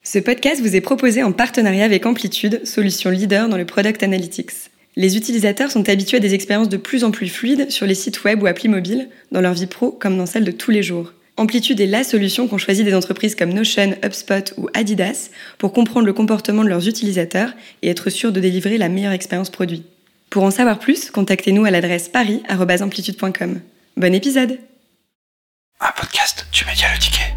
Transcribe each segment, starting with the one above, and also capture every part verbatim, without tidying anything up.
Ce podcast vous est proposé en partenariat avec Amplitude, solution leader dans le Product Analytics. Les utilisateurs sont habitués à des expériences de plus en plus fluides sur les sites web ou applis mobiles, dans leur vie pro comme dans celle de tous les jours. Amplitude est la solution qu'ont choisi des entreprises comme Notion, HubSpot ou Adidas pour comprendre le comportement de leurs utilisateurs et être sûr de délivrer la meilleure expérience produit. Pour en savoir plus, contactez-nous à l'adresse paris arobase amplitude point com. Bon épisode! Un podcast du Média Le Ticket.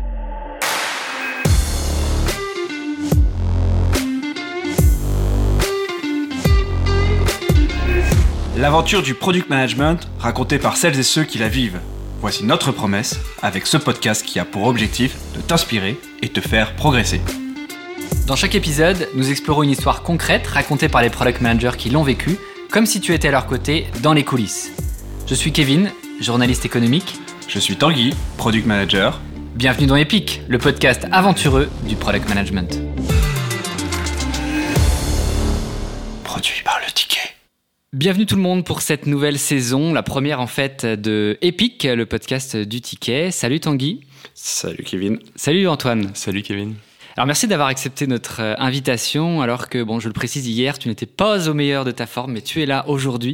L'aventure du product management racontée par celles et ceux qui la vivent. Voici notre promesse avec ce podcast qui a pour objectif de t'inspirer et te faire progresser. Dans chaque épisode, nous explorons une histoire concrète racontée par les product managers qui l'ont vécue, comme si tu étais à leur côté dans les coulisses. Je suis Kevin, journaliste économique. Je suis Tanguy, product manager. Bienvenue dans Epic, le podcast aventureux du product management. Produit par Le Ticket. Bienvenue tout le monde pour cette nouvelle saison, la première en fait de Epic, le podcast du ticket. Salut Tanguy. Salut Kevin. Salut Antoine. Salut Kevin. Alors merci d'avoir accepté notre euh, invitation, alors que, bon, je le précise, hier, tu n'étais pas au meilleur de ta forme, mais tu es là aujourd'hui.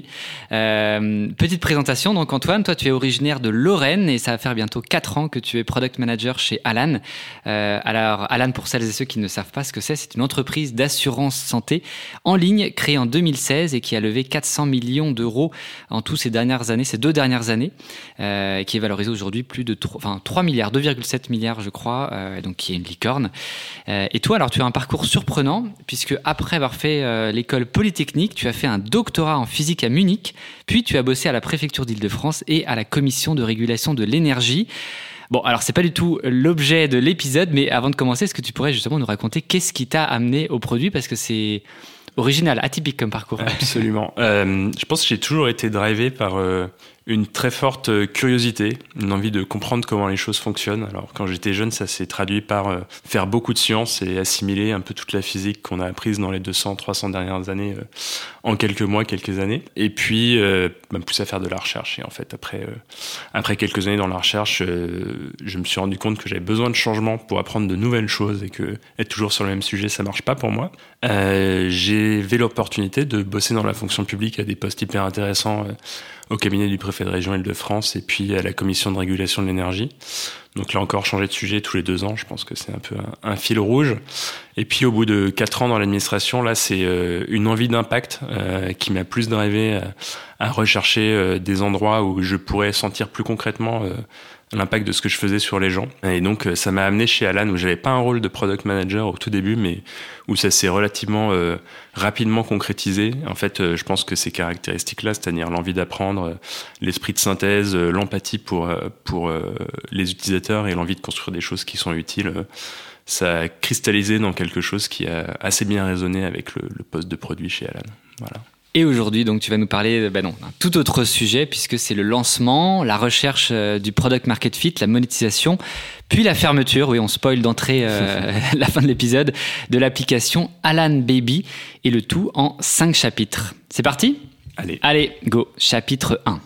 Euh, petite présentation, donc Antoine, toi tu es originaire de Lorraine et ça va faire bientôt quatre ans que tu es product manager chez Alan. Euh, alors Alan, pour celles et ceux qui ne savent pas ce que c'est, c'est une entreprise d'assurance santé en ligne créée en deux mille seize et qui a levé quatre cents millions d'euros en tout ces dernières années, ces deux dernières années, euh, qui est valorisée aujourd'hui plus de trois, enfin, trois milliards, deux virgule sept milliards je crois, euh, donc qui est une licorne. Euh, et toi, alors tu as un parcours surprenant, puisque après avoir fait euh, l'école polytechnique, tu as fait un doctorat en physique à Munich, puis tu as bossé à la préfecture d'Île-de-France et à la commission de régulation de l'énergie. Bon, alors c'est pas du tout l'objet de l'épisode, mais avant de commencer, est-ce que tu pourrais justement nous raconter qu'est-ce qui t'a amené au produit, parce que c'est original, atypique comme parcours. Absolument. Euh, je pense que j'ai toujours été drivé par euh, une très forte curiosité, une envie de comprendre comment les choses fonctionnent. Alors quand j'étais jeune, ça s'est traduit par euh, faire beaucoup de sciences et assimiler un peu toute la physique qu'on a apprise dans les deux cents, trois cents dernières années euh, en quelques mois, quelques années. Et puis euh, me pousser à faire de la recherche. Et en fait, après, euh, après quelques années dans la recherche, euh, je me suis rendu compte que j'avais besoin de changement pour apprendre de nouvelles choses et que être toujours sur le même sujet, ça marche pas pour moi. Euh, j'ai eu l'opportunité de bosser dans la fonction publique à des postes hyper intéressants euh, au cabinet du préfet de région Île-de-France et puis à la commission de régulation de l'énergie. Donc là encore, changer de sujet tous les deux ans, je pense que c'est un peu un, un fil rouge. Et puis au bout de quatre ans dans l'administration, là c'est euh, une envie d'impact euh, qui m'a plus drivé à, à rechercher euh, des endroits où je pourrais sentir plus concrètement euh, l'impact de ce que je faisais sur les gens. Et donc ça m'a amené chez Alan où j'avais pas un rôle de product manager au tout début, mais où ça s'est relativement euh, rapidement concrétisé. En fait, euh, je pense que ces caractéristiques-là, c'est-à-dire l'envie d'apprendre, euh, l'esprit de synthèse, euh, l'empathie pour euh, pour euh, les utilisateurs et l'envie de construire des choses qui sont utiles, euh, ça a cristallisé dans quelque chose qui a assez bien résonné avec le, le poste de produit chez Alan. Voilà. Et aujourd'hui, donc, tu vas nous parler ben non, d'un tout autre sujet, puisque c'est le lancement, la recherche euh, du product market fit, la monétisation, puis la fermeture, oui, on spoil d'entrée euh, la fin de l'épisode, de l'application Alan Baby, et le tout en cinq chapitres. C'est parti ? Allez. Allez, go, chapitre un.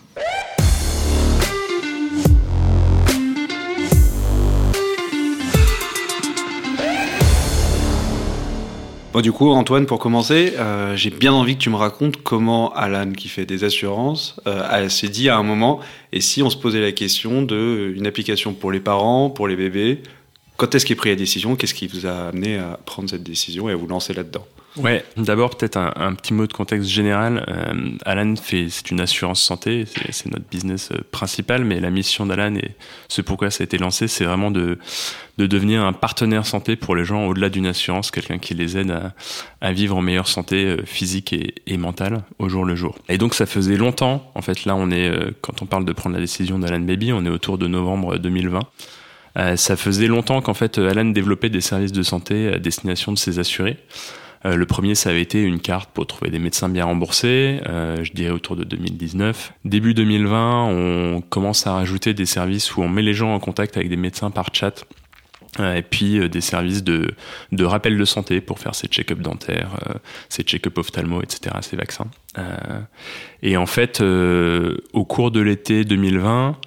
Bon, du coup, Antoine, pour commencer, euh, j'ai bien envie que tu me racontes comment Alan, qui fait des assurances, euh, s'est dit à un moment, et si on se posait la question d'une application pour les parents, pour les bébés, quand est-ce qu'il a pris la décision ? Qu'est-ce qui vous a amené à prendre cette décision et à vous lancer là-dedans ? Ouais, d'abord peut-être un, un petit mot de contexte général. Euh, Alan fait, c'est une assurance santé, c'est, c'est notre business principal, mais la mission d'Alan et ce pourquoi ça a été lancé, c'est vraiment de de devenir un partenaire santé pour les gens au-delà d'une assurance, quelqu'un qui les aide à, à vivre en meilleure santé euh, physique et, et mentale au jour le jour. Et donc ça faisait longtemps, en fait là on est, euh, quand on parle de prendre la décision d'Alan Baby, on est autour de novembre deux mille vingt. Euh, ça faisait longtemps qu'en fait Alan développait des services de santé à destination de ses assurés. Euh, le premier, ça avait été une carte pour trouver des médecins bien remboursés, euh, je dirais autour de deux mille dix-neuf. Début deux mille vingt, on commence à rajouter des services où on met les gens en contact avec des médecins par chat, euh, et puis euh, des services de, de rappel de santé pour faire ses check-up dentaires, euh, ses check-up ophtalmo, et cetera, ses vaccins. Euh, et en fait, euh, au cours de l'été deux mille vingt,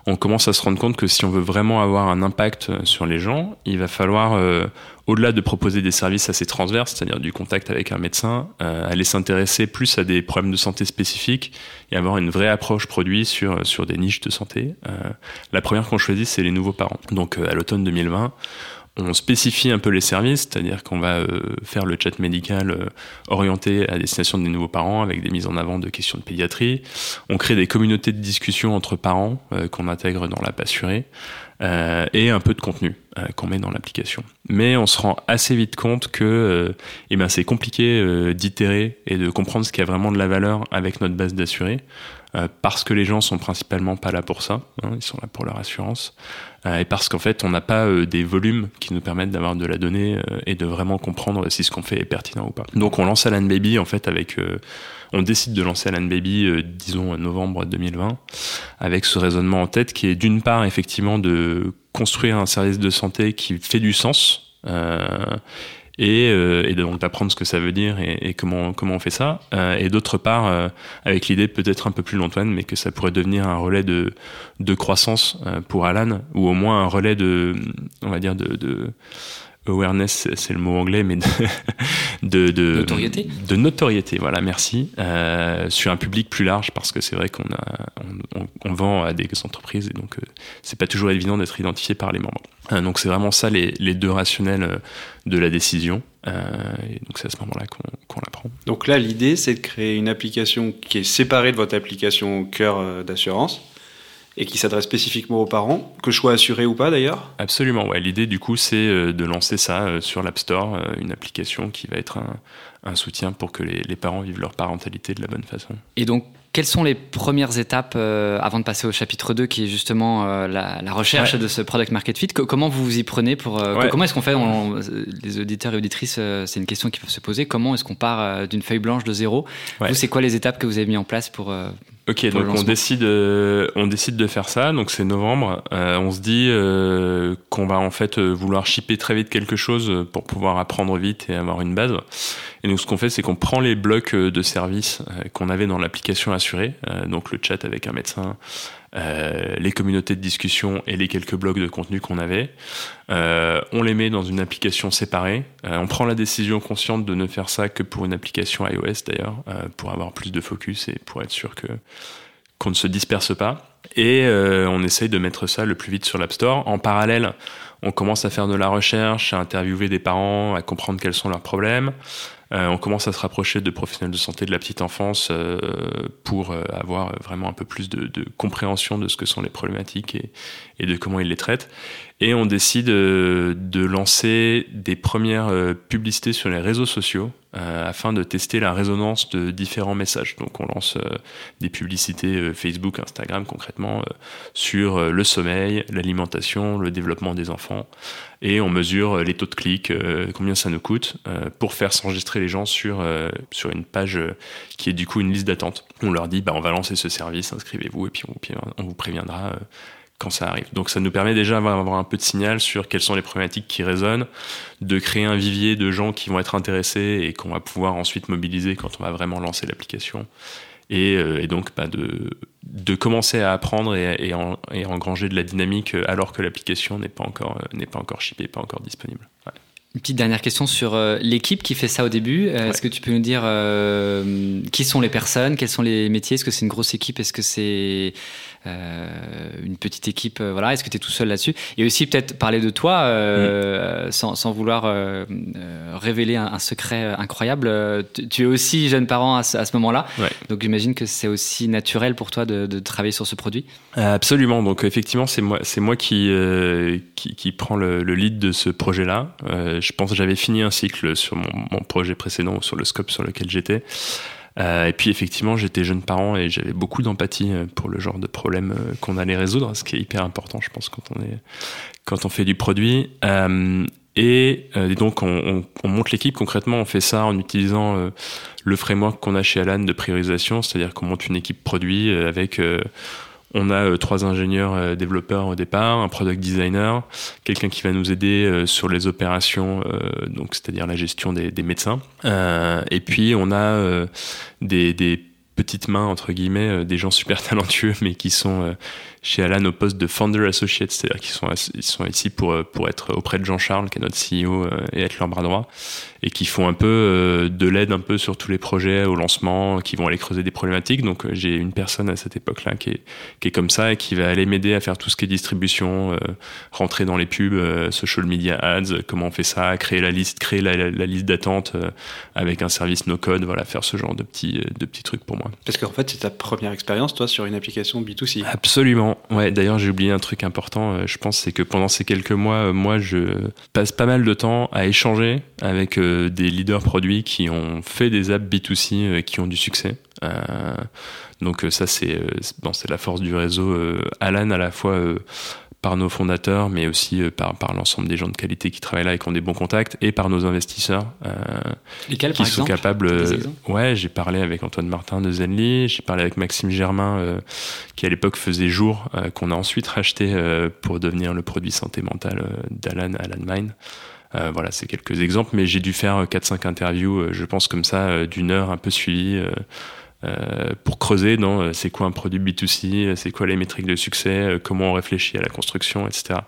on commence à se rendre compte que si on veut vraiment avoir un impact sur les gens, il va falloir, euh, au-delà de proposer des services assez transverses, c'est-à-dire du contact avec un médecin, euh, aller s'intéresser plus à des problèmes de santé spécifiques et avoir une vraie approche produit sur, sur des niches de santé. Euh, la première qu'on choisit, c'est les nouveaux parents. Donc euh, à l'automne deux mille vingt, on spécifie un peu les services, c'est-à-dire qu'on va euh, faire le chat médical euh, orienté à destination des nouveaux parents avec des mises en avant de questions de pédiatrie. On crée des communautés de discussion entre parents euh, qu'on intègre dans l'app Assuré euh, et un peu de contenu euh, qu'on met dans l'application. Mais on se rend assez vite compte que euh, eh ben, c'est compliqué euh, d'itérer et de comprendre ce qui a vraiment de la valeur avec notre base d'assurés. Euh, parce que les gens sont principalement pas là pour ça, hein, ils sont là pour leur assurance, euh, et parce qu'en fait on n'a pas euh, des volumes qui nous permettent d'avoir de la donnée euh, et de vraiment comprendre si ce qu'on fait est pertinent ou pas. Donc on lance Alan Baby en fait avec, euh, on décide de lancer Alan Baby, euh, disons en novembre deux mille vingt, avec ce raisonnement en tête qui est d'une part effectivement de construire un service de santé qui fait du sens. Euh, Et, euh, et donc d'apprendre ce que ça veut dire et, et comment comment on fait ça euh, et d'autre part euh, avec l'idée peut-être un peu plus lointaine mais que ça pourrait devenir un relais de de croissance euh, pour Alan ou au moins un relais de on va dire de, de awareness, c'est le mot anglais, mais de, de, de notoriété. De notoriété, voilà, merci, euh, sur un public plus large, parce que c'est vrai qu'on a, on, on, on vend à des entreprises et donc euh, c'est pas toujours évident d'être identifié par les membres. Euh, donc c'est vraiment ça les, les deux rationnels de la décision. Euh, et donc c'est à ce moment-là qu'on, qu'on la prend. Donc là, l'idée, c'est de créer une application qui est séparée de votre application cœur d'assurance et qui s'adresse spécifiquement aux parents, que je sois assuré ou pas d'ailleurs. Absolument, ouais. L'idée du coup c'est de lancer ça sur l'App Store, une application qui va être un, un soutien pour que les, les parents vivent leur parentalité de la bonne façon. Et donc quelles sont les premières étapes euh, avant de passer au chapitre deux qui est justement euh, la, la recherche ouais. de ce product market fit? Comment vous vous y prenez pour, euh, ouais. Comment est-ce qu'on fait on, les auditeurs et auditrices, euh, c'est une question qu'ils peuvent se poser. Comment est-ce qu'on part euh, d'une feuille blanche de zéro? ouais. Vous, c'est quoi les étapes que vous avez mis en place pour... Euh, Ok, donc on décide, euh, on décide de faire ça, donc c'est novembre. Euh, on se dit euh, qu'on va en fait vouloir shipper très vite quelque chose pour pouvoir apprendre vite et avoir une base. Et donc ce qu'on fait, c'est qu'on prend les blocs de services euh, qu'on avait dans l'application Assuré, euh, donc le chat avec un médecin, euh, les communautés de discussion et les quelques blocs de contenu qu'on avait. Euh, on les met dans une application séparée. Euh, on prend la décision consciente de ne faire ça que pour une application iOS d'ailleurs, euh, pour avoir plus de focus et pour être sûr que qu'on ne se disperse pas. Et euh, on essaye de mettre ça le plus vite sur l'App Store. En parallèle, on commence à faire de la recherche, à interviewer des parents, à comprendre quels sont leurs problèmes. Euh, on commence à se rapprocher de professionnels de santé de la petite enfance euh, pour euh, avoir vraiment un peu plus de, de compréhension de ce que sont les problématiques et, et de comment ils les traitent. Et on décide euh, de lancer des premières euh, publicités sur les réseaux sociaux euh, afin de tester la résonance de différents messages. Donc on lance euh, des publicités euh, Facebook, Instagram concrètement euh, sur euh, le sommeil, l'alimentation, le développement des enfants. Et on mesure les taux de clics, euh, combien ça nous coûte, euh, pour faire s'enregistrer les gens sur, euh, sur une page euh, qui est du coup une liste d'attente. On leur dit, bah, on va lancer ce service, inscrivez-vous, et puis on, on vous préviendra euh, quand ça arrive. Donc ça nous permet déjà d'avoir un peu de signal sur quelles sont les problématiques qui résonnent, de créer un vivier de gens qui vont être intéressés et qu'on va pouvoir ensuite mobiliser quand on va vraiment lancer l'application. Et, euh, et donc bah, de, de commencer à apprendre et, et, en, et engranger de la dynamique alors que l'application n'est pas encore, euh, n'est pas encore shippée, pas encore disponible. Ouais. Une petite dernière question sur euh, l'équipe qui fait ça au début. Euh, ouais. Est-ce que tu peux nous dire euh, qui sont les personnes, quels sont les métiers? Est-ce que c'est une grosse équipe? Est-ce que c'est euh, une petite équipe? euh, voilà. Est-ce que tu es tout seul là-dessus? Et aussi peut-être parler de toi, euh, mmh. sans, sans vouloir euh, euh, révéler un, un secret incroyable. Euh, tu, tu es aussi jeune parent à ce, à ce moment-là. Ouais. Donc j'imagine que c'est aussi naturel pour toi de, de travailler sur ce produit. Euh, absolument. Donc effectivement, c'est moi, c'est moi qui, euh, qui, qui prend le, le lead de ce projet-là. Euh, Je pense que j'avais fini un cycle sur mon, mon projet précédent, sur le scope sur lequel j'étais. Euh, et puis effectivement, j'étais jeune parent et j'avais beaucoup d'empathie pour le genre de problème qu'on allait résoudre, ce qui est hyper important, je pense, quand on, est, quand on fait du produit. Euh, et, et donc, on, on, on monte l'équipe. Concrètement, on fait ça en utilisant euh, le framework qu'on a chez Alan de priorisation, c'est-à-dire qu'on monte une équipe produit avec... Euh, On a euh, trois ingénieurs euh, développeurs au départ, un product designer, quelqu'un qui va nous aider euh, sur les opérations, euh, donc c'est-à-dire la gestion des, des médecins. Euh, et puis on a euh, des, des petites mains entre guillemets, euh, des gens super talentueux, mais qui sont euh, chez Alan au poste de Founder Associate, c'est-à-dire qu'ils sont, ils sont ici pour, pour être auprès de Jean-Charles, qui est notre C E O, et être leur bras droit, et qui font un peu de l'aide un peu sur tous les projets au lancement, qui vont aller creuser des problématiques. Donc j'ai une personne à cette époque-là qui est, qui est comme ça et qui va aller m'aider à faire tout ce qui est distribution, euh, rentrer dans les pubs, euh, social media ads, comment on fait ça, créer la liste, créer la, la, la liste d'attente euh, avec un service no-code, voilà, faire ce genre de petits, de petits trucs pour moi. Parce qu'en fait, c'est ta première expérience, toi, sur une application B deux C. Absolument. Ouais, d'ailleurs, j'ai oublié un truc important, euh, je pense, c'est que pendant ces quelques mois, euh, moi, je passe pas mal de temps à échanger avec euh, des leaders produits qui ont fait des apps B deux C, euh, qui ont du succès. Euh, donc ça, c'est, euh, bon, c'est la force du réseau euh, Alan, à la fois euh, par nos fondateurs, mais aussi euh, par, par l'ensemble des gens de qualité qui travaillent là et qui ont des bons contacts, et par nos investisseurs euh, Lesquels, qui par sont exemple, capables. Euh, ouais, j'ai parlé avec Antoine Martin de Zenly, j'ai parlé avec Maxime Germain, euh, qui à l'époque faisait Jour, euh, qu'on a ensuite racheté euh, pour devenir le produit santé mentale euh, d'Alan, Alan Mind. Euh, voilà, c'est quelques exemples, mais j'ai dû faire quatre cinq interviews, euh, je pense comme ça, euh, d'une heure un peu suivies, euh, euh, pour creuser dans euh, c'est quoi un produit B deux C, c'est quoi les métriques de succès, euh, comment on réfléchit à la construction, et cetera.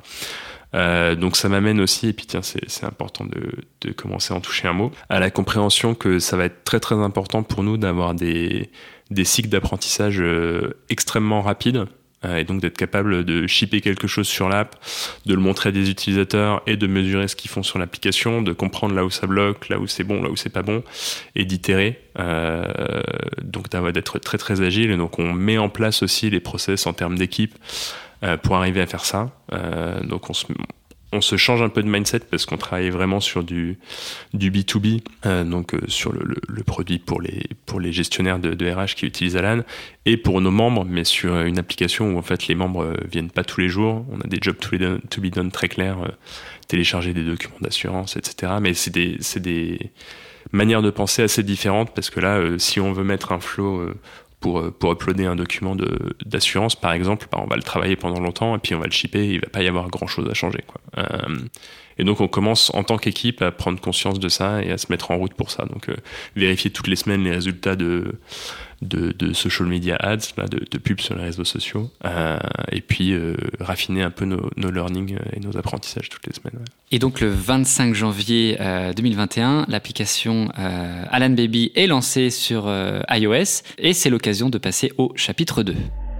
Euh, donc ça m'amène aussi, et puis tiens, c'est, c'est important de, de commencer à en toucher un mot, à la compréhension que ça va être très très important pour nous d'avoir des, des cycles d'apprentissage euh, extrêmement rapides. Et donc d'être capable de shipper quelque chose sur l'app, de le montrer à des utilisateurs et de mesurer ce qu'ils font sur l'application, de comprendre là où ça bloque, là où c'est bon, là où c'est pas bon, et d'itérer. Euh, donc d'être très très agile. Et donc on met en place aussi les process en termes d'équipe euh, pour arriver à faire ça. Euh, donc on se On se change un peu de mindset parce qu'on travaille vraiment sur du, du B deux B, euh, donc euh, sur le, le, le produit pour les, pour les gestionnaires de, de R H qui utilisent Alan, et pour nos membres, mais sur une application où en fait les membres euh, viennent pas tous les jours. On a des jobs to be done, to be done très clairs, euh, télécharger des documents d'assurance, et cetera. Mais c'est des, c'est des manières de penser assez différentes parce que là, euh, si on veut mettre un flow euh, Pour, pour uploader un document de, d'assurance, par exemple, bah on va le travailler pendant longtemps et puis on va le shipper, il va pas y avoir grand chose à changer, quoi. Euh, et donc on commence en tant qu'équipe à prendre conscience de ça et à se mettre en route pour ça. Donc euh, vérifier toutes les semaines les résultats de, de, de social media ads, là, de, de pubs sur les réseaux sociaux, euh, et puis euh, raffiner un peu nos, nos learnings et nos apprentissages toutes les semaines. Ouais. Et donc le vingt-cinq janvier euh, deux mille vingt et un, l'application euh, Alan Baby est lancée sur euh, iOS, et c'est l'occasion de passer au chapitre deux.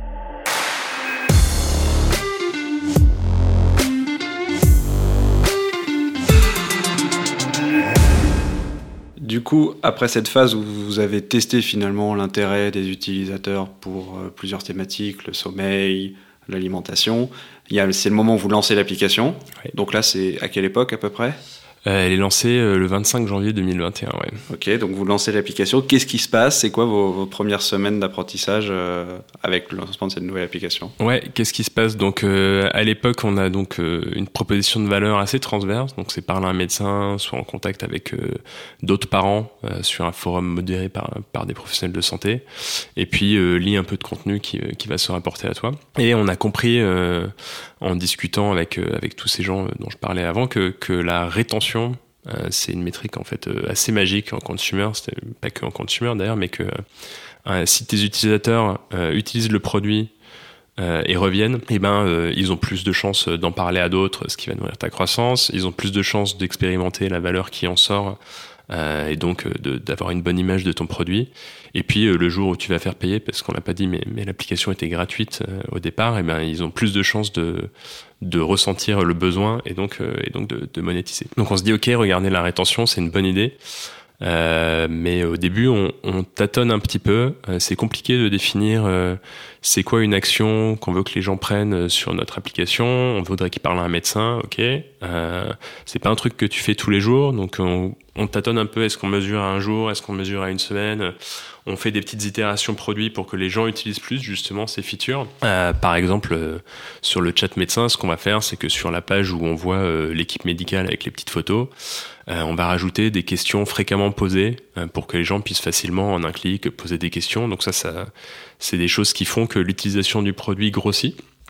Du coup, après cette phase où vous avez testé finalement l'intérêt des utilisateurs pour euh, plusieurs thématiques, le sommeil, l'alimentation, il y a, c'est le moment où vous lancez l'application. Ouais. Donc là, c'est à quelle époque à peu près ? Euh, elle est lancée euh, le vingt-cinq janvier deux mille vingt et un, ouais. Ok, donc vous lancez l'application. Qu'est-ce qui se passe ? C'est quoi vos, vos premières semaines d'apprentissage euh, avec le lancement de cette nouvelle application ? Ouais, qu'est-ce qui se passe ? Donc euh, à l'époque, on a donc euh, une proposition de valeur assez transverse. Donc c'est parler à un médecin, soit en contact avec euh, d'autres parents euh, sur un forum modéré par par des professionnels de santé, et puis euh, lis un peu de contenu qui qui va se rapporter à toi. Et on a compris euh, en discutant avec euh, avec tous ces gens dont je parlais avant que que la rétention Euh, c'est une métrique en fait euh, assez magique en consumer, c'était pas que en consumer d'ailleurs, mais que euh, si tes utilisateurs euh, utilisent le produit euh, et reviennent, et ben euh, ils ont plus de chances d'en parler à d'autres, ce qui va nourrir ta croissance. Ils ont plus de chances d'expérimenter la valeur qui en sort, euh, et donc de, d'avoir une bonne image de ton produit. Et puis euh, le jour où tu vas faire payer, parce qu'on l'a pas dit, mais, mais l'application était gratuite euh, au départ, et ben ils ont plus de chances de de ressentir le besoin et donc euh, et donc de, de monétiser. Donc on se dit ok, regardez la rétention, c'est une bonne idée. Euh, mais au début, on, on tâtonne un petit peu. Euh, c'est compliqué de définir euh, c'est quoi une action qu'on veut que les gens prennent sur notre application. On voudrait qu'ils parlent à un médecin, ok. Euh, c'est pas un truc que tu fais tous les jours, donc on, on tâtonne un peu. Est-ce qu'on mesure à un jour ? Est-ce qu'on mesure à une semaine ? On fait des petites itérations produits pour que les gens utilisent plus justement ces features. Euh, par exemple, euh, sur le chat médecin, ce qu'on va faire, c'est que sur la page où on voit euh, l'équipe médicale avec les petites photos, euh, on va rajouter des questions fréquemment posées euh, pour que les gens puissent facilement, en un clic, poser des questions. Donc ça, ça, c'est des choses qui font que l'utilisation du produit grossit.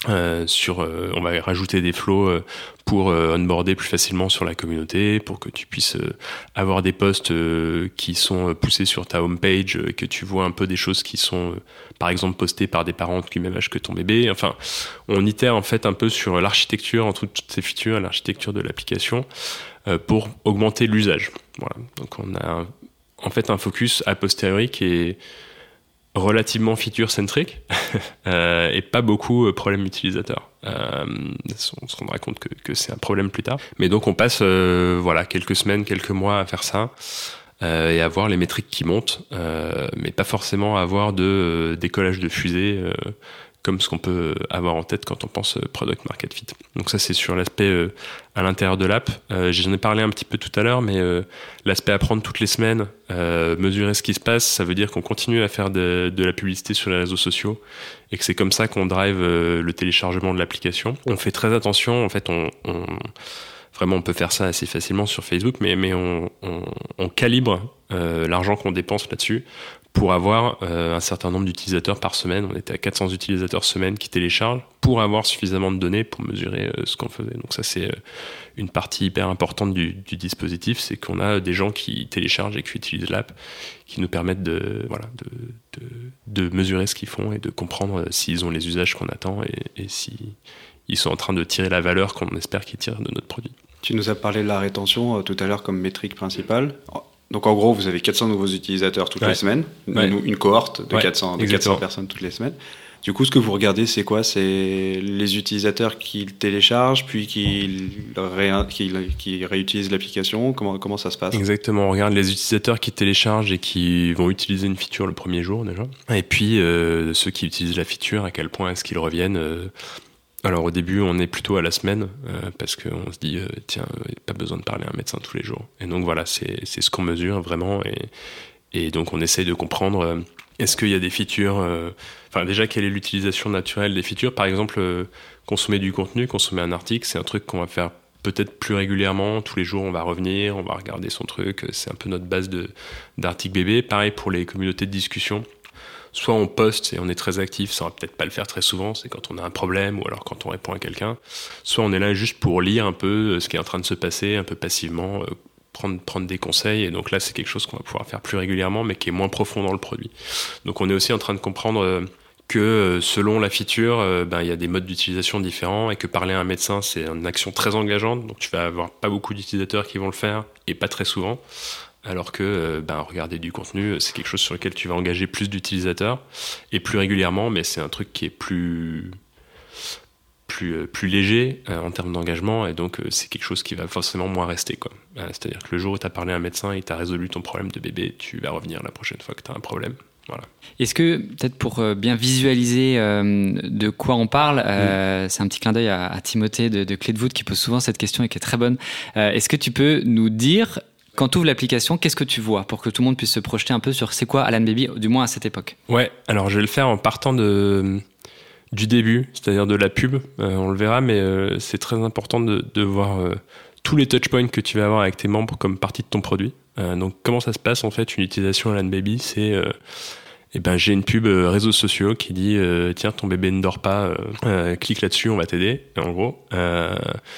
Euh, sur, euh, on va rajouter des flows euh, pour euh, onboarder plus facilement sur la communauté, pour que tu puisses euh, avoir des posts euh, qui sont poussés sur ta homepage, euh, que tu vois un peu des choses qui sont, euh, par exemple, postées par des parents du même âge que ton bébé. Enfin, on itère en fait un peu sur l'architecture, entre toutes ces features, l'architecture de l'application, euh, pour augmenter l'usage. Voilà. Donc, on a un, en fait un focus a posteriori qui est relativement feature-centric euh, et pas beaucoup euh, problème utilisateur. Euh, on se rendra compte que, que c'est un problème plus tard. Mais donc on passe euh, voilà, quelques semaines, quelques mois à faire ça euh, et à voir les métriques qui montent, euh, mais pas forcément à avoir de euh, décollage de fusée euh, comme ce qu'on peut avoir en tête quand on pense product market fit. Donc ça, c'est sur l'aspect euh, à l'intérieur de l'app. Euh, j'en ai parlé un petit peu tout à l'heure, mais euh, l'aspect apprendre toutes les semaines, euh, mesurer ce qui se passe, ça veut dire qu'on continue à faire de, de la publicité sur les réseaux sociaux et que c'est comme ça qu'on drive euh, le téléchargement de l'application. On fait très attention, en fait, on... on Vraiment, on peut faire ça assez facilement sur Facebook, mais, mais on, on, on calibre euh, l'argent qu'on dépense là-dessus pour avoir euh, un certain nombre d'utilisateurs par semaine. On était à quatre cents utilisateurs semaine qui téléchargent pour avoir suffisamment de données pour mesurer euh, ce qu'on faisait. Donc ça, c'est euh, une partie hyper importante du, du dispositif, c'est qu'on a des gens qui téléchargent et qui utilisent l'app, qui nous permettent de, voilà, de, de, de mesurer ce qu'ils font et de comprendre s'ils ont les usages qu'on attend et, et si ils sont en train de tirer la valeur qu'on espère qu'ils tirent de notre produit. Tu nous as parlé de la rétention euh, tout à l'heure comme métrique principale. Donc en gros, vous avez quatre cents nouveaux utilisateurs toutes ouais. les semaines, ouais. une, une cohorte de, ouais. quatre cents, de quatre cents personnes toutes les semaines. Du coup, ce que vous regardez, c'est quoi ? C'est les utilisateurs qui téléchargent, puis qui, ré... qui, qui réutilisent l'application. Comment, comment ça se passe ? Exactement, on regarde les utilisateurs qui téléchargent et qui vont utiliser une feature le premier jour déjà. Et puis, euh, ceux qui utilisent la feature, à quel point est-ce qu'ils reviennent euh, Alors au début, on est plutôt à la semaine euh, parce qu'on se dit, euh, tiens, il n'y a pas besoin de parler à un médecin tous les jours. Et donc voilà, c'est, c'est ce qu'on mesure vraiment. Et, et donc on essaye de comprendre, euh, est-ce qu'il y a des features, euh, enfin déjà, quelle est l'utilisation naturelle des features ? Par exemple, euh, consommer du contenu, consommer un article, c'est un truc qu'on va faire peut-être plus régulièrement. Tous les jours, on va revenir, on va regarder son truc. C'est un peu notre base de, d'articles bébé. Pareil pour les communautés de discussion. Soit on poste et on est très actif, ça va peut-être pas le faire très souvent, c'est quand on a un problème ou alors quand on répond à quelqu'un. Soit on est là juste pour lire un peu ce qui est en train de se passer, un peu passivement, euh, prendre, prendre des conseils. Et donc là, c'est quelque chose qu'on va pouvoir faire plus régulièrement, mais qui est moins profond dans le produit. Donc on est aussi en train de comprendre euh, que euh, selon la feature, euh, ben, y a des modes d'utilisation différents et que parler à un médecin, c'est une action très engageante. Donc tu vas avoir pas beaucoup d'utilisateurs qui vont le faire et pas très souvent. Alors que ben, regarder du contenu, c'est quelque chose sur lequel tu vas engager plus d'utilisateurs et plus régulièrement, mais c'est un truc qui est plus, plus, plus léger euh, en termes d'engagement, et donc euh, c'est quelque chose qui va forcément moins rester, quoi. Euh, c'est-à-dire que le jour où tu as parlé à un médecin et tu as résolu ton problème de bébé, tu vas revenir la prochaine fois que tu as un problème. Voilà. Est-ce que, peut-être pour bien visualiser euh, de quoi on parle, euh, mmh. c'est un petit clin d'œil à, à Timothée de, de Clé de Voûte qui pose souvent cette question et qui est très bonne. Euh, est-ce que tu peux nous dire... Quand tu ouvres l'application, qu'est-ce que tu vois pour que tout le monde puisse se projeter un peu sur c'est quoi Alan Baby, du moins à cette époque ? Ouais, alors je vais le faire en partant de, du début, c'est-à-dire de la pub. Euh, on le verra, mais euh, c'est très important de, de voir euh, tous les touchpoints que tu vas avoir avec tes membres comme partie de ton produit. Euh, donc comment ça se passe en fait, une utilisation Alan Baby, c'est... Euh, Eh ben, j'ai une pub euh, réseaux sociaux qui dit euh, tiens, ton bébé ne dort pas, euh, euh, clique là-dessus, on va t'aider. En gros, euh,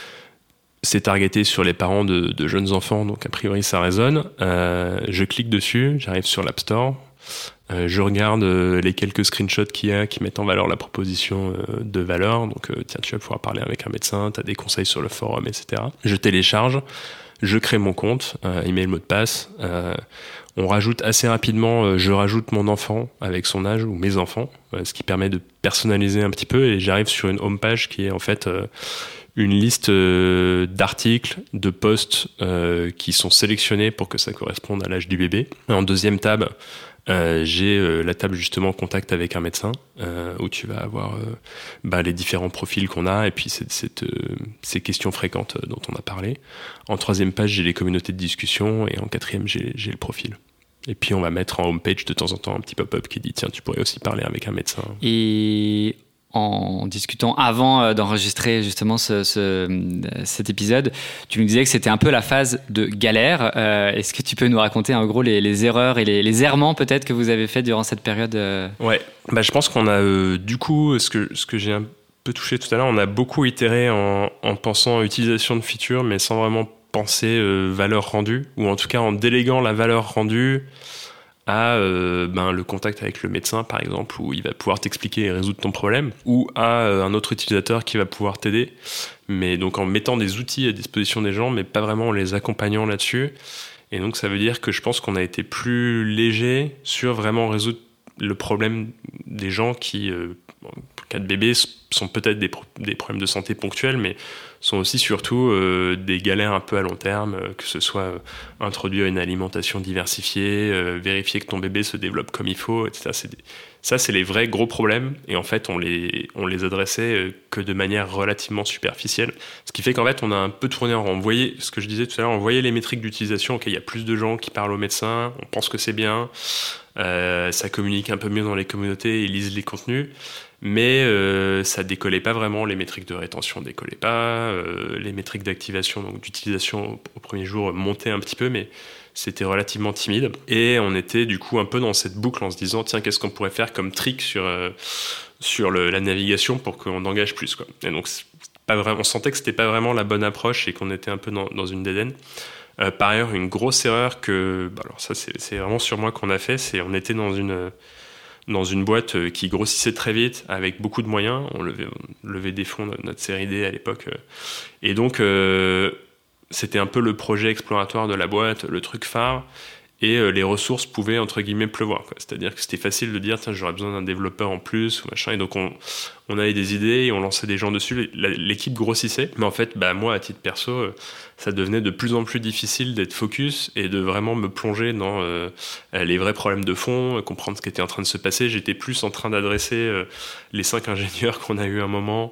c'est targeté sur les parents de, de jeunes enfants, donc a priori ça résonne. Euh, je clique dessus, j'arrive sur l'App Store, euh, je regarde euh, les quelques screenshots qu'il y a qui mettent en valeur la proposition euh, de valeur. Donc euh, tiens, tu vas pouvoir parler avec un médecin, tu as des conseils sur le forum, et cetera. Je télécharge, je crée mon compte, euh, email, mot de passe. Euh, on rajoute assez rapidement, euh, je rajoute mon enfant avec son âge ou mes enfants, euh, ce qui permet de personnaliser un petit peu, et j'arrive sur une homepage qui est en fait euh, une liste euh, d'articles, de posts euh, qui sont sélectionnés pour que ça corresponde à l'âge du bébé. En deuxième tab, euh, j'ai euh, la table justement contact avec un médecin euh, où tu vas avoir euh, bah, les différents profils qu'on a et puis cette, cette, euh, ces questions fréquentes dont on a parlé. En troisième page, j'ai les communautés de discussion et en quatrième, j'ai, j'ai le profil. Et puis on va mettre en homepage de temps en temps un petit pop-up qui dit tiens, tu pourrais aussi parler avec un médecin. Et en discutant avant d'enregistrer justement ce, ce, cet épisode, tu nous disais que c'était un peu la phase de galère. Euh, est-ce que tu peux nous raconter en gros les, les erreurs et les, les errements peut-être que vous avez fait durant cette période euh... Ouais, bah, je pense qu'on a euh, du coup, ce que, ce que j'ai un peu touché tout à l'heure, on a beaucoup itéré en, en pensant à utilisation de features, mais sans vraiment penser euh, valeur rendue, ou en tout cas en déléguant la valeur rendue à euh, ben, le contact avec le médecin, par exemple, où il va pouvoir t'expliquer et résoudre ton problème, ou à euh, un autre utilisateur qui va pouvoir t'aider. Mais donc en mettant des outils à disposition des gens, mais pas vraiment en les accompagnant là-dessus. Et donc ça veut dire que je pense qu'on a été plus léger sur vraiment résoudre le problème des gens qui, euh, en cas de bébé, sont peut-être des, pro- des problèmes de santé ponctuels, mais sont aussi surtout euh, des galères un peu à long terme, euh, que ce soit euh, introduire une alimentation diversifiée, euh, vérifier que ton bébé se développe comme il faut, et cetera. C'est des... Ça, c'est les vrais gros problèmes, et en fait, on les, on les adressait euh, que de manière relativement superficielle. Ce qui fait qu'en fait, on a un peu tourné en rond. On voyait, ce que je disais tout à l'heure, on voyait les métriques d'utilisation, ok, il y a plus de gens qui parlent au médecin, on pense que c'est bien, euh, ça communique un peu mieux dans les communautés, ils lisent les contenus, mais euh, ça décollait pas vraiment, les métriques de rétention décollaient pas, euh, les métriques d'activation, donc d'utilisation au, au premier jour montaient un petit peu, mais c'était relativement timide. Et on était du coup un peu dans cette boucle en se disant, tiens, qu'est-ce qu'on pourrait faire comme trick sur, euh, sur le, la navigation pour qu'on engage plus, quoi. Et donc, c'est pas vraiment, on sentait que c'était pas vraiment la bonne approche et qu'on était un peu dans, dans une dead end. Euh, par ailleurs, une grosse erreur que, bah alors ça c'est, c'est vraiment sur moi qu'on a fait, c'est on était dans une... dans une boîte qui grossissait très vite avec beaucoup de moyens. On levait, on levait des fonds, notre série D à l'époque. Et donc, euh, c'était un peu le projet exploratoire de la boîte, le truc phare. Et euh, les ressources pouvaient, entre guillemets, pleuvoir, quoi. C'est-à-dire que c'était facile de dire, tiens, j'aurais besoin d'un développeur en plus, ou machin. Et donc, on, on avait des idées et on lançait des gens dessus. L'équipe grossissait. Mais en fait, bah, moi, à titre perso, ça devenait de plus en plus difficile d'être focus et de vraiment me plonger dans euh, les vrais problèmes de fond, comprendre ce qui était en train de se passer. J'étais plus en train d'adresser euh, les cinq ingénieurs qu'on a eu un moment,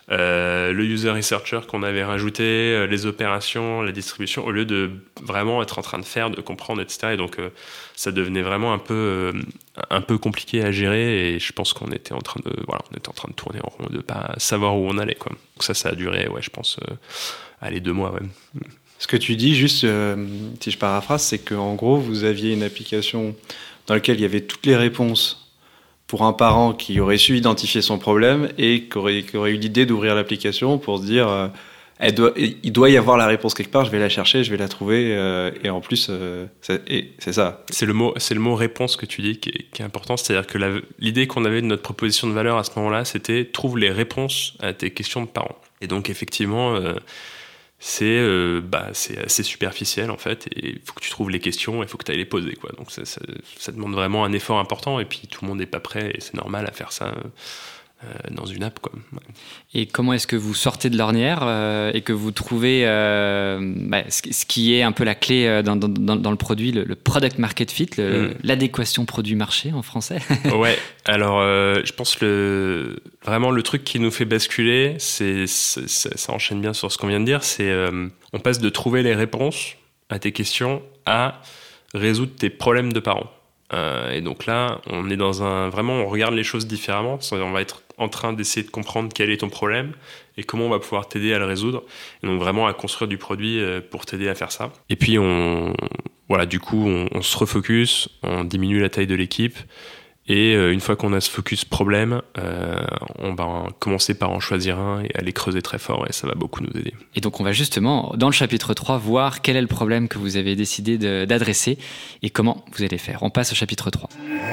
euh, le user researcher qu'on avait rajouté, euh, les opérations, la distribution, au lieu de vraiment être en train de faire, de comprendre, et cetera. Et donc, euh, ça devenait vraiment un peu, euh, un peu compliqué à gérer. Et je pense qu'on était en train de, voilà, on était en train de tourner en rond, de pas savoir où on allait, quoi. Donc ça, ça a duré, ouais, je pense. Euh, Allez, deux mois, ouais. Ce que tu dis, juste, euh, si je paraphrase, c'est qu'en gros, vous aviez une application dans laquelle il y avait toutes les réponses pour un parent qui aurait su identifier son problème et qui aurait, qui aurait eu l'idée d'ouvrir l'application pour se dire euh, elle doit, il doit y avoir la réponse quelque part, je vais la chercher, je vais la trouver, euh, et en plus, euh, c'est, et c'est ça. C'est le mot, c'est le mot réponse que tu dis qui est, qui est important, c'est-à-dire que la, l'idée qu'on avait de notre proposition de valeur à ce moment-là, c'était trouve les réponses à tes questions de parents. Et donc, effectivement, euh, c'est, euh, bah, c'est assez superficiel en fait, et il faut que tu trouves les questions, il faut que tu ailles les poser, quoi. Donc ça, ça, ça demande vraiment un effort important, et puis tout le monde n'est pas prêt, et c'est normal à faire ça euh, dans une app, quoi. Ouais. Et comment est-ce que vous sortez de l'ornière euh, et que vous trouvez euh, bah, ce, ce qui est un peu la clé dans, dans, dans le produit, le, le product market fit, le, mm. l'adéquation produit-marché en français? Ouais, alors euh, je pense le vraiment le truc qui nous fait basculer, c'est, c'est, c'est ça enchaîne bien sur ce qu'on vient de dire, c'est euh, on passe de trouver les réponses à tes questions à résoudre tes problèmes de parents. Euh, et donc là, on est dans un vraiment, on regarde les choses différemment. On va être en train d'essayer de comprendre quel est ton problème et comment on va pouvoir t'aider à le résoudre. Et donc vraiment à construire du produit pour t'aider à faire ça. Et puis on, voilà, du coup, on, on se refocus, on diminue la taille de l'équipe. Et euh, une fois qu'on a ce focus problème, euh, on va commencer par en choisir un et aller creuser très fort, et ça va beaucoup nous aider. Et donc on va justement, dans le chapitre trois, voir quel est le problème que vous avez décidé de, d'adresser et comment vous allez faire. On passe au chapitre trois.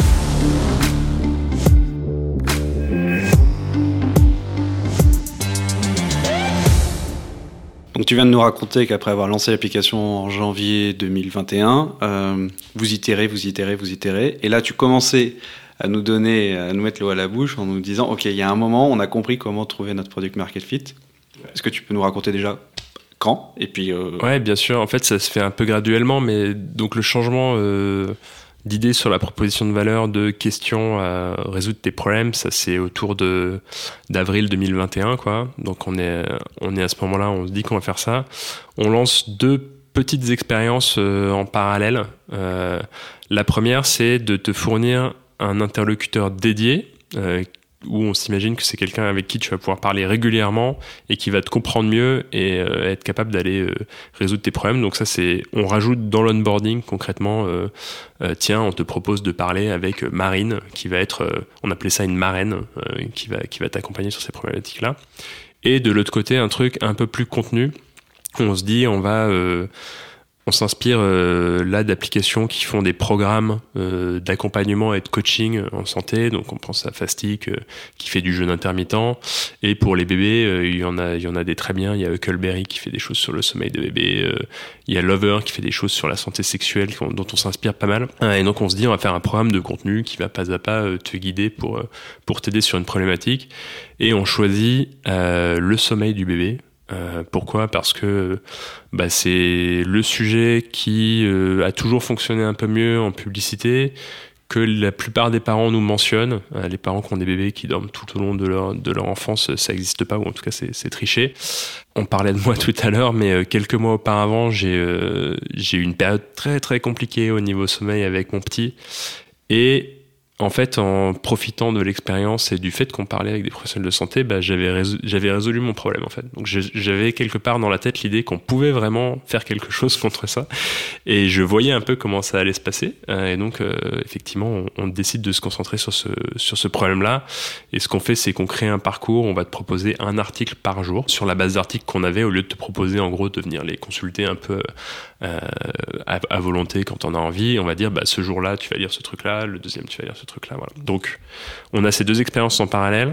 Donc tu viens de nous raconter qu'après avoir lancé l'application en janvier deux mille vingt et un, euh, vous itérez, vous itérez, vous itérez, et là tu commençais à nous donner, à nous mettre l'eau à la bouche en nous disant, ok, il y a un moment, on a compris comment trouver notre product market fit. Est-ce que tu peux nous raconter déjà quand? Et puis euh... ouais, bien sûr. En fait, ça se fait un peu graduellement, mais donc le changement euh, d'idée sur la proposition de valeur, de questions à résoudre tes problèmes, ça c'est autour de d'avril deux mille vingt et un, quoi. Donc on est on est à ce moment-là, on se dit qu'on va faire ça. On lance deux petites expériences euh, en parallèle. Euh, la première, c'est de te fournir un interlocuteur dédié euh, où on s'imagine que c'est quelqu'un avec qui tu vas pouvoir parler régulièrement et qui va te comprendre mieux et euh, être capable d'aller euh, résoudre tes problèmes. Donc ça, c'est, on rajoute dans l'onboarding concrètement, euh, euh, tiens, on te propose de parler avec Marine, qui va être, euh, on appelait ça une marraine, euh, qui va, qui va t'accompagner sur ces problématiques-là. Et de l'autre côté, un truc un peu plus contenu, on se dit, on va... Euh, On s'inspire euh, là d'applications qui font des programmes euh, d'accompagnement et de coaching en santé. Donc on pense à Fastic euh, qui fait du jeûne intermittent. Et pour les bébés, euh, il y en a, il y en a des très bien. Il y a Huckleberry qui fait des choses sur le sommeil de bébé. Euh, il y a Lover qui fait des choses sur la santé sexuelle dont on s'inspire pas mal. Et donc on se dit on va faire un programme de contenu qui va pas à pas euh, te guider pour euh, pour t'aider sur une problématique. Et on choisit euh, le sommeil du bébé. Euh, pourquoi ? Parce que bah, c'est le sujet qui euh, a toujours fonctionné un peu mieux en publicité, que la plupart des parents nous mentionnent. Euh, les parents qui ont des bébés qui dorment tout au long de leur, de leur enfance, ça n'existe pas, ou en tout cas c'est, c'est triché. On parlait de moi tout à l'heure, mais euh, quelques mois auparavant, j'ai, euh, j'ai eu une période très très compliquée au niveau sommeil avec mon petit. Et en fait, en profitant de l'expérience et du fait qu'on parlait avec des professionnels de santé, bah, j'avais, résolu, j'avais résolu mon problème, en fait. Donc, j'avais quelque part dans la tête l'idée qu'on pouvait vraiment faire quelque chose contre ça. Et je voyais un peu comment ça allait se passer. Et donc, euh, effectivement, on, on décide de se concentrer sur ce, sur ce problème-là. Et ce qu'on fait, c'est qu'on crée un parcours. On va te proposer un article par jour sur la base d'articles qu'on avait, au lieu de te proposer, en gros, de venir les consulter un peu euh, à, à volonté quand on a envie. On va dire, bah, ce jour-là, tu vas lire ce truc-là. Le deuxième, tu vas lire ce truc-là, voilà. Donc, on a ces deux expériences en parallèle.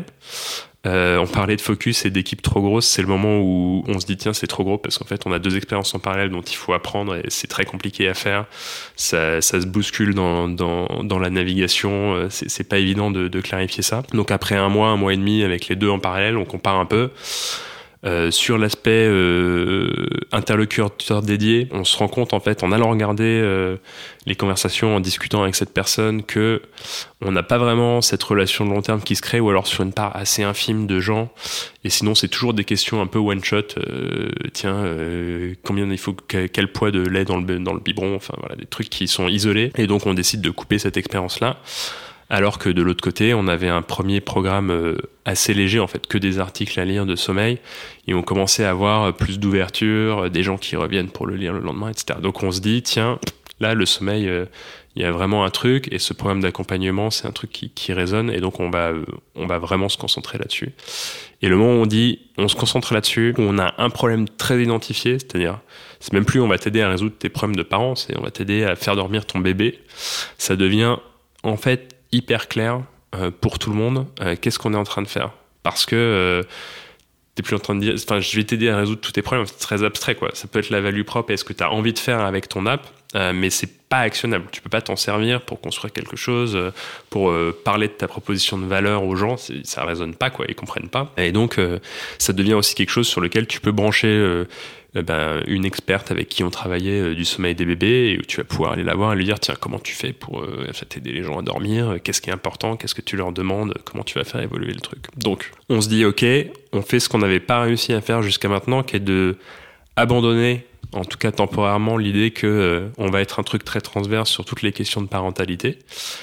Euh, on parlait de focus et d'équipe trop grosse. C'est le moment où on se dit, tiens, c'est trop gros, parce qu'en fait, on a deux expériences en parallèle dont il faut apprendre et c'est très compliqué à faire. Ça, ça se bouscule dans, dans, dans la navigation. C'est, c'est pas évident de, de clarifier ça. Donc, après un mois, un mois et demi avec les deux en parallèle, on compare un peu. Euh, sur l'aspect euh, interlocuteur dédié, on se rend compte en fait en allant regarder euh, les conversations, en discutant avec cette personne, que on n'a pas vraiment cette relation de long terme qui se crée, ou alors sur une part assez infime de gens. Et sinon, c'est toujours des questions un peu one shot. Euh, tiens, euh, combien il faut, quel poids de lait dans le dans le biberon. Enfin voilà, des trucs qui sont isolés. Et donc, on décide de couper cette expérience-là. Alors que de l'autre côté, on avait un premier programme euh, assez léger, en fait, que des articles à lire de sommeil. Et on commençait à avoir plus d'ouverture, des gens qui reviennent pour le lire le lendemain, et cetera. Donc on se dit, tiens, là, le sommeil, il euh, y a vraiment un truc. Et ce programme d'accompagnement, c'est un truc qui, qui résonne. Et donc on va, euh, on va vraiment se concentrer là-dessus. Et le moment où on dit, on se concentre là-dessus, où on a un problème très identifié, c'est-à-dire, c'est même plus on va t'aider à résoudre tes problèmes de parents, c'est on va t'aider à faire dormir ton bébé. Ça devient, en fait, hyper clair euh, pour tout le monde euh, qu'est-ce qu'on est en train de faire, parce que euh, t'es plus en train de dire, enfin, je vais t'aider à résoudre tous tes problèmes, c'est très abstrait, quoi. Ça peut être la value propre et ce que tu as envie de faire avec ton app, euh, mais c'est pas actionnable. Tu peux pas t'en servir pour construire quelque chose, euh, pour euh, parler de ta proposition de valeur aux gens, c'est, ça résonne pas, quoi, ils comprennent pas. Et donc euh, ça devient aussi quelque chose sur lequel tu peux brancher euh, Ben, une experte avec qui on travaillait euh, du sommeil des bébés, et où tu vas pouvoir aller la voir et lui dire, tiens, comment tu fais pour euh, t'aider les gens à dormir, qu'est-ce qui est important, qu'est-ce que tu leur demandes, comment tu vas faire évoluer le truc. Donc on se dit, ok, on fait ce qu'on n'avait pas réussi à faire jusqu'à maintenant, qui est de abandonner, en tout cas temporairement, l'idée que euh, on va être un truc très transverse sur toutes les questions de parentalité.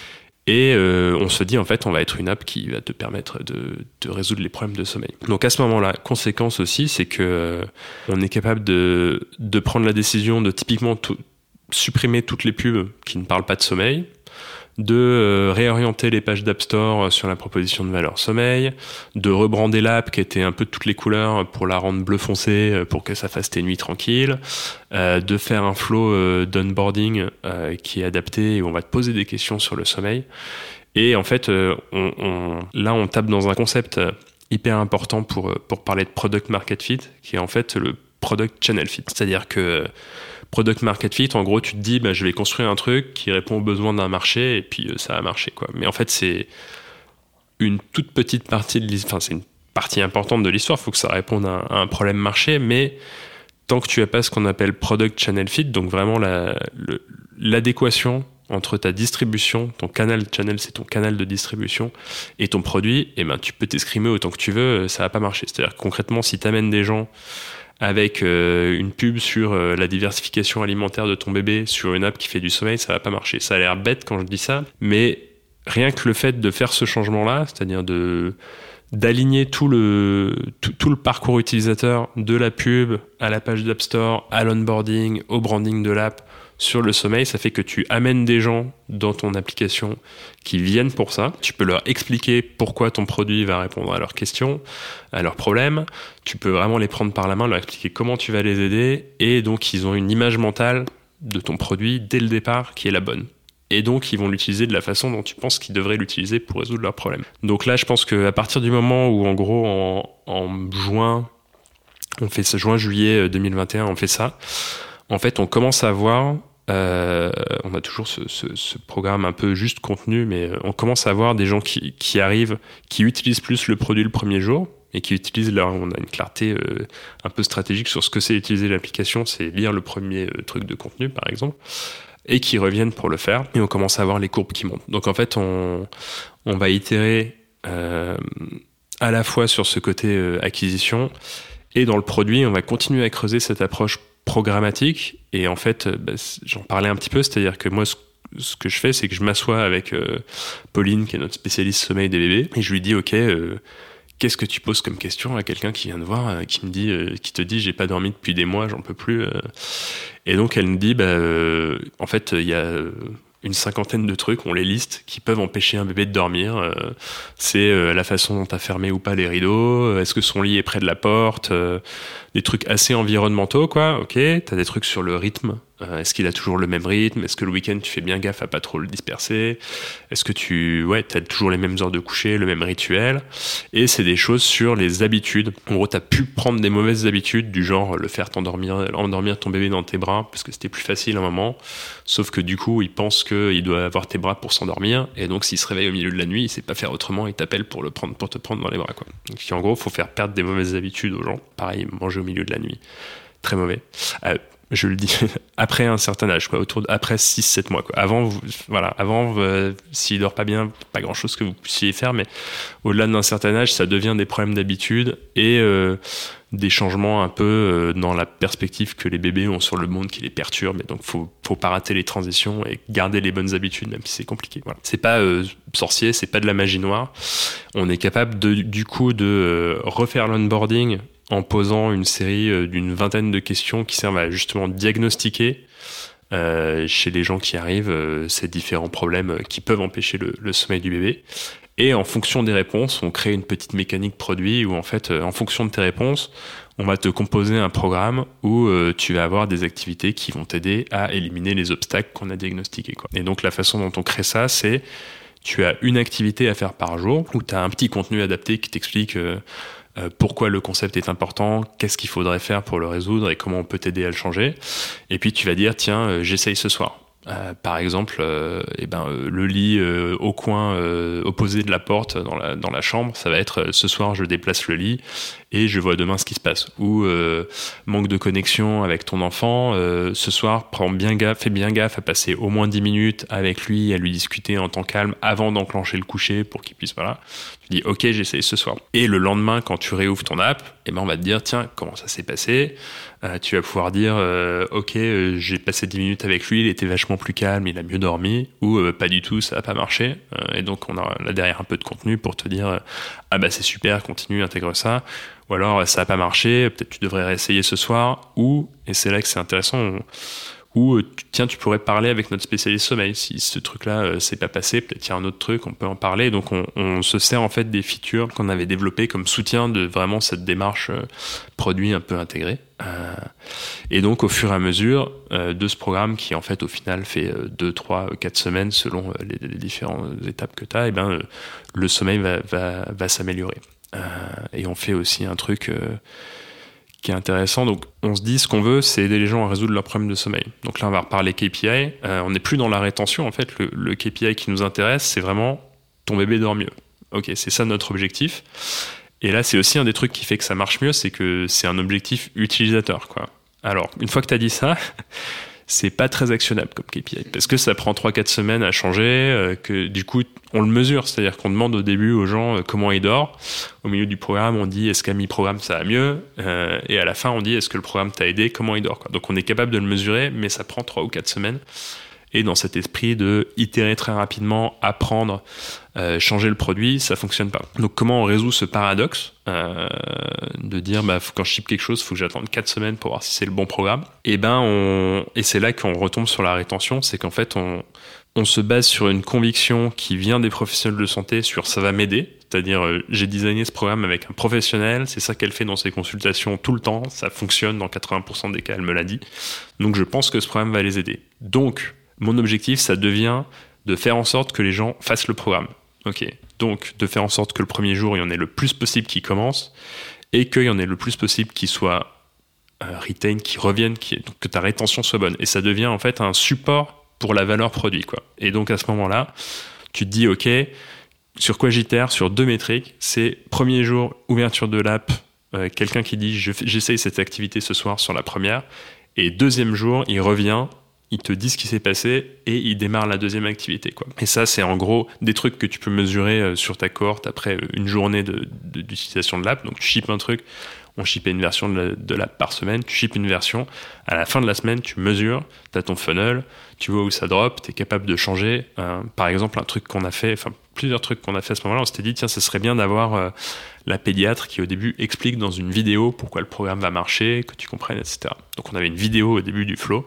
Et euh, on se dit, en fait, on va être une app qui va te permettre de, de résoudre les problèmes de sommeil. Donc à ce moment-là, conséquence aussi, c'est que euh, on est capable de, de prendre la décision de typiquement tout, supprimer toutes les pubs qui ne parlent pas de sommeil, de euh, réorienter les pages d'App Store sur la proposition de valeur sommeil, de rebrander l'app qui était un peu de toutes les couleurs pour la rendre bleu foncé pour que ça fasse tes nuits tranquilles, euh, de faire un flow euh, d'onboarding euh, qui est adapté et où on va te poser des questions sur le sommeil. Et en fait, euh, on, on, là, on tape dans un concept hyper important pour, pour parler de product market fit, qui est en fait le product channel fit. C'est-à-dire que product market fit, en gros, tu te dis, bah, je vais construire un truc qui répond aux besoins d'un marché, et puis euh, ça va marcher, quoi. Mais en fait, c'est une toute petite partie de l'histoire, enfin, c'est une partie importante de l'histoire, il faut que ça réponde à, à un problème marché, mais tant que tu n'as pas ce qu'on appelle product channel fit, donc vraiment la, le, l'adéquation entre ta distribution, ton canal channel, c'est ton canal de distribution, et ton produit, et ben, tu peux t'escrimer autant que tu veux, ça va pas marcher. C'est-à-dire que concrètement, si tu amènes des gens avec euh, une pub sur euh, la diversification alimentaire de ton bébé sur une app qui fait du sommeil, ça va pas marcher. Ça a l'air bête quand je dis ça, mais rien que le fait de faire ce changement-là, c'est-à-dire de d'aligner tout le, tout, tout le parcours utilisateur, de la pub à la page d'App Store, à l'onboarding, au branding de l'app, sur le sommeil, ça fait que tu amènes des gens dans ton application qui viennent pour ça. Tu peux leur expliquer pourquoi ton produit va répondre à leurs questions, à leurs problèmes. Tu peux vraiment les prendre par la main, leur expliquer comment tu vas les aider. Et donc, ils ont une image mentale de ton produit dès le départ qui est la bonne. Et donc, ils vont l'utiliser de la façon dont tu penses qu'ils devraient l'utiliser pour résoudre leurs problèmes. Donc là, je pense qu'à partir du moment où, en gros, en, en juin, on fait ça, juin-juillet deux mille vingt et un, on fait ça, en fait, on commence à voir, euh, on a toujours ce, ce, ce programme un peu juste contenu, mais on commence à voir des gens qui, qui arrivent, qui utilisent plus le produit le premier jour, et qui utilisent leur, on a une clarté euh, un peu stratégique sur ce que c'est utiliser l'application, c'est lire le premier euh, truc de contenu, par exemple, et qui reviennent pour le faire, et on commence à voir les courbes qui montent. Donc en fait, on, on va itérer euh, à la fois sur ce côté euh, acquisition, et dans le produit, on va continuer à creuser cette approche programmatique, et en fait, euh, bah, j'en parlais un petit peu, c'est-à-dire que moi, ce, ce que je fais, c'est que je m'assois avec euh, Pauline, qui est notre spécialiste sommeil des bébés, et je lui dis, ok, euh, qu'est-ce que tu poses comme question à quelqu'un qui vient te voir, euh, qui me dit, euh, qui te dit, j'ai pas dormi depuis des mois, j'en peux plus. Euh. Et donc elle me dit, bah, euh, en fait, il y a une cinquantaine de trucs, on les liste, qui peuvent empêcher un bébé de dormir. Euh, c'est euh, la façon dont t'as fermé ou pas les rideaux, est-ce que son lit est près de la porte, euh, des trucs assez environnementaux, quoi. Ok, t'as des trucs sur le rythme. Est-ce qu'il a toujours le même rythme? Est-ce que le week-end, tu fais bien gaffe à pas trop le disperser? Est-ce que tu ouais, as toujours les mêmes heures de coucher, le même rituel? Et c'est des choses sur les habitudes. En gros, tu as pu prendre des mauvaises habitudes, du genre le faire t'endormir, endormir ton bébé dans tes bras, parce que c'était plus facile à un moment. Sauf que du coup, il pense qu'il doit avoir tes bras pour s'endormir. Et donc, s'il se réveille au milieu de la nuit, il sait pas faire autrement, il t'appelle pour, le prendre, pour te prendre dans les bras, quoi. Donc, en gros, il faut faire perdre des mauvaises habitudes aux gens. Pareil, manger au milieu de la nuit. Très mauvais. Euh, Je le dis, après un certain âge, quoi, autour de, après six sept mois, quoi. Avant, vous, voilà, avant, euh, s'il dort pas bien, pas grand chose que vous puissiez faire, mais au-delà d'un certain âge, ça devient des problèmes d'habitude et euh, des changements un peu euh, dans la perspective que les bébés ont sur le monde qui les perturbe. Et donc, faut, faut pas rater les transitions et garder les bonnes habitudes, même si c'est compliqué. Voilà. C'est pas euh, sorcier, c'est pas de la magie noire. On est capable de, du coup, de euh, refaire l'onboarding en posant une série euh, d'une vingtaine de questions qui servent à justement diagnostiquer euh, chez les gens qui arrivent euh, ces différents problèmes qui peuvent empêcher le, le sommeil du bébé. Et en fonction des réponses, on crée une petite mécanique produit où en fait, euh, en fonction de tes réponses, on va te composer un programme où euh, tu vas avoir des activités qui vont t'aider à éliminer les obstacles qu'on a diagnostiqués, quoi. Et donc la façon dont on crée ça, c'est tu as une activité à faire par jour où tu as un petit contenu adapté qui t'explique euh, Euh, pourquoi le concept est important, qu'est-ce qu'il faudrait faire pour le résoudre et comment on peut t'aider à le changer. Et puis tu vas dire, tiens, euh, j'essaye ce soir. Euh, par exemple, euh, eh ben, euh, le lit euh, au coin euh, opposé de la porte dans la, dans la chambre, ça va être euh, ce soir je déplace le lit et je vois demain ce qui se passe. Ou euh, manque de connexion avec ton enfant, euh, ce soir prends bien gaffe, fais bien gaffe à passer au moins dix minutes avec lui, à lui discuter en temps calme avant d'enclencher le coucher pour qu'il puisse, voilà. Tu dis ok, j'essaye ce soir. Et le lendemain, quand tu réouvres ton app, eh ben on va te dire tiens, comment ça s'est passé? Euh, tu vas pouvoir dire euh, ok, euh, j'ai passé dix minutes avec lui, il était vachement plus calme, il a mieux dormi, ou euh, pas du tout, ça n'a pas marché. Euh, et donc on a là derrière un peu de contenu pour te dire euh, ah bah c'est super, continue, intègre ça. Ou alors ça n'a pas marché, peut-être tu devrais réessayer ce soir. Ou, et c'est là que c'est intéressant, on, ou euh, tiens, tu pourrais parler avec notre spécialiste sommeil. Si ce truc-là euh, s'est pas passé, peut-être qu'il y a un autre truc, on peut en parler. Donc on, on se sert en fait des features qu'on avait développées comme soutien de vraiment cette démarche euh, produit un peu intégrée. Euh, et donc au fur et à mesure euh, de ce programme qui en fait au final fait deux, trois, quatre semaines selon euh, les, les différentes étapes que tu as, et ben, euh, le sommeil va, va, va s'améliorer. Euh, et on fait aussi un truc euh, qui est intéressant. Donc on se dit ce qu'on veut, c'est aider les gens à résoudre leurs problèmes de sommeil. Donc là on va reparler K P I. Euh, on n'est plus dans la rétention en fait. Le, le K P I qui nous intéresse, c'est vraiment ton bébé dort mieux. Ok, c'est ça notre objectif. Et là c'est aussi un des trucs qui fait que ça marche mieux, c'est que c'est un objectif utilisateur, quoi. Alors une fois que tu as dit ça, c'est pas très actionnable comme K P I parce que ça prend trois quatre semaines à changer, euh, que du coup on le mesure, c'est-à-dire qu'on demande au début aux gens euh, comment ils dorment. Au milieu du programme, on dit est-ce qu'à mi-programme ça va mieux, euh, et à la fin on dit est-ce que le programme t'a aidé, comment il dort, quoi. Donc on est capable de le mesurer, mais ça prend trois ou quatre semaines. et dans cet esprit de itérer très rapidement, apprendre, euh, changer le produit, ça fonctionne pas. Donc comment on résout ce paradoxe euh, de dire bah, quand je ship quelque chose, il faut que j'attende quatre semaines pour voir si c'est le bon programme. Et ben on et c'est là qu'on retombe sur la rétention, c'est qu'en fait on on se base sur une conviction qui vient des professionnels de santé sur ça va m'aider. C'est-à-dire, euh, j'ai designé ce programme avec un professionnel, c'est ça qu'elle fait dans ses consultations tout le temps, ça fonctionne dans quatre-vingts pour cent des cas, elle me l'a dit. Donc, je pense que ce programme va les aider. Donc, mon objectif, ça devient de faire en sorte que les gens fassent le programme. Ok. Donc, de faire en sorte que le premier jour, il y en ait le plus possible qui commencent et qu'il y en ait le plus possible qui soient euh, retain, qui reviennent, qui, donc que ta rétention soit bonne. Et ça devient en fait un support pour la valeur produit, quoi. Et donc, à ce moment-là, tu te dis, ok, sur quoi j'itère? Sur deux métriques. C'est premier jour, ouverture de l'app, euh, quelqu'un qui dit je, j'essaye cette activité ce soir sur la première. Et deuxième jour, il revient, il te dit ce qui s'est passé et il démarre la deuxième activité, quoi. Et ça, c'est en gros des trucs que tu peux mesurer euh, sur ta cohorte après une journée de, de, d'utilisation de l'app. Donc tu shippes un truc, on shippait une version de, la, de l'app par semaine, tu shippes une version. À la fin de la semaine, tu mesures, tu as ton funnel, tu vois où ça drop, tu es capable de changer. Euh, par exemple, un truc qu'on a fait, enfin plusieurs trucs qu'on a fait à ce moment-là, on s'était dit, tiens, ce serait bien d'avoir euh, la pédiatre qui, au début, explique dans une vidéo pourquoi le programme va marcher, que tu comprennes, et cetera. Donc, on avait une vidéo au début du flow.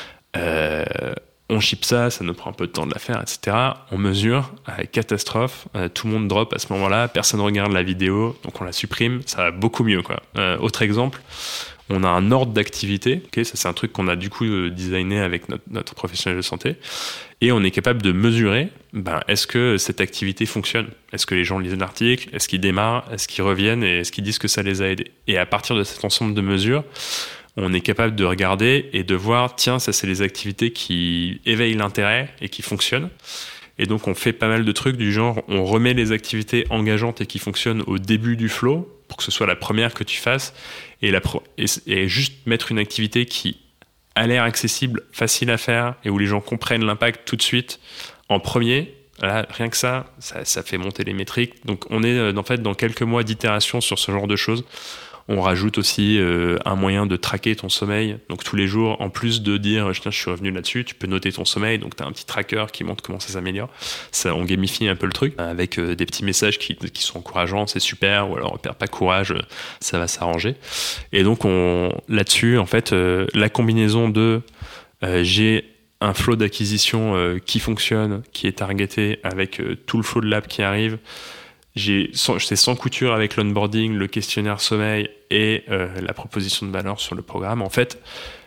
Euh, on ship ça, ça nous prend un peu de temps de la faire, et cetera. On mesure, euh, catastrophe, euh, tout le monde drop à ce moment-là, personne regarde la vidéo, donc on la supprime, ça va beaucoup mieux, quoi. Euh, autre exemple, on a un ordre d'activité, okay, ça c'est un truc qu'on a du coup euh, designé avec notre, notre professionnel de santé, et on est capable de mesurer, ben, est-ce que cette activité fonctionne? Est-ce que les gens lisent l'article? Est-ce qu'ils démarrent? Est-ce qu'ils reviennent? Et est-ce qu'ils disent que ça les a aidés? Et à partir de cet ensemble de mesures, on est capable de regarder et de voir, tiens, ça c'est les activités qui éveillent l'intérêt et qui fonctionnent. Et donc on fait pas mal de trucs du genre, on remet les activités engageantes et qui fonctionnent au début du flow, pour que ce soit la première que tu fasses, et, la pro- et, et juste mettre une activité qui a l'air accessible, facile à faire, et où les gens comprennent l'impact tout de suite en premier. Là, rien que ça, ça, ça fait monter les métriques. Donc on est en fait dans quelques mois d'itération sur ce genre de choses. On rajoute aussi euh, un moyen de traquer ton sommeil. Donc tous les jours, en plus de dire tiens, je suis revenu là-dessus, tu peux noter ton sommeil. Donc tu as un petit tracker qui montre comment ça s'améliore. Ça, on gamifie un peu le truc avec euh, des petits messages qui, qui sont encourageants, c'est super. Ou alors, perds pas courage, ça va s'arranger. Et donc on, là-dessus, en fait, euh, la combinaison de euh, j'ai un flow d'acquisition euh, qui fonctionne, qui est targeté avec euh, tout le flow de l'app qui arrive. J'ai, c'est sans couture avec l'onboarding, le questionnaire sommeil et euh, la proposition de valeur sur le programme. En fait,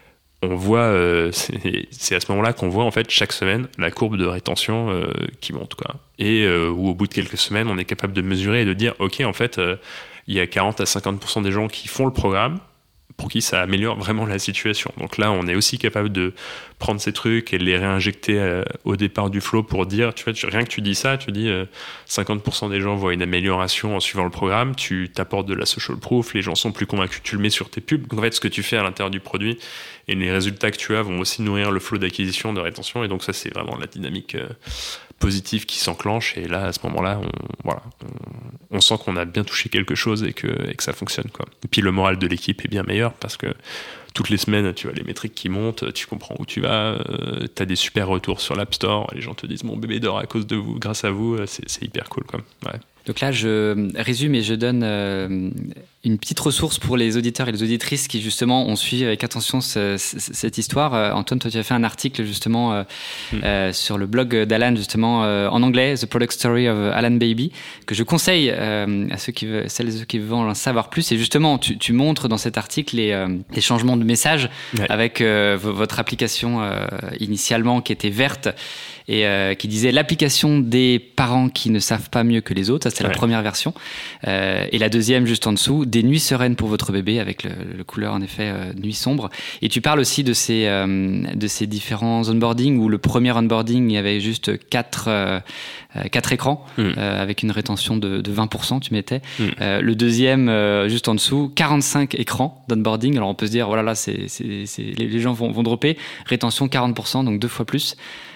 on voit, euh, c'est, c'est à ce moment-là qu'on voit en fait chaque semaine la courbe de rétention euh, qui monte, quoi. Et euh, où au bout de quelques semaines, on est capable de mesurer et de dire, ok, en fait, euh, il y a quarante à cinquante pour cent des gens qui font le programme, pour qui ça améliore vraiment la situation. Donc là, on est aussi capable de prendre ces trucs et de les réinjecter euh, au départ du flow pour dire, tu vois, tu, rien que tu dis ça, tu dis euh, cinquante pour cent des gens voient une amélioration en suivant le programme, tu t'apportes de la social proof, les gens sont plus convaincus, tu le mets sur tes pubs. Donc en fait, ce que tu fais à l'intérieur du produit et les résultats que tu as vont aussi nourrir le flow d'acquisition, de rétention, et donc ça, c'est vraiment la dynamique euh, positive qui s'enclenche, et là, à ce moment-là, on, voilà, on, on sent qu'on a bien touché quelque chose et que, et que ça fonctionne, quoi. Et puis le moral de l'équipe est bien meilleur parce que toutes les semaines, tu vois les métriques qui montent, tu comprends où tu vas, euh, tu as des super retours sur l'App Store, les gens te disent mon bébé dort à cause de vous, grâce à vous, c'est, c'est hyper cool, quoi. Ouais. Donc là, je résume et je donne euh, une petite ressource pour les auditeurs et les auditrices qui justement ont suivi avec attention ce, ce, cette histoire. Euh, Antoine, toi, tu as fait un article justement euh, mmh. euh, sur le blog d'Alan, justement euh, en anglais, The Product Story of Alan Baby, que je conseille euh, à ceux qui veulent, celles et ceux qui veulent en savoir plus. Et justement, tu, tu montres dans cet article les, euh, les changements de message ouais. avec euh, v- votre application euh, initialement qui était verte et euh, qui disait l'application des parents qui ne savent pas mieux que les autres. Ça, c'était ouais. la première version. Euh, et la deuxième, juste en dessous, des nuits sereines pour votre bébé, avec le, le couleur, en effet, euh, nuit sombre. Et tu parles aussi de ces, euh, de ces différents onboarding, où le premier onboarding, il y avait juste quatre, euh, quatre écrans, mmh. euh, avec une rétention de, de vingt pour cent, tu mettais. Mmh. Euh, le deuxième, euh, juste en dessous, quarante-cinq écrans d'onboarding. Alors, on peut se dire, voilà, là, c'est, c'est, c'est, les, les gens vont, vont dropper. Rétention quarante pour cent, donc deux fois plus.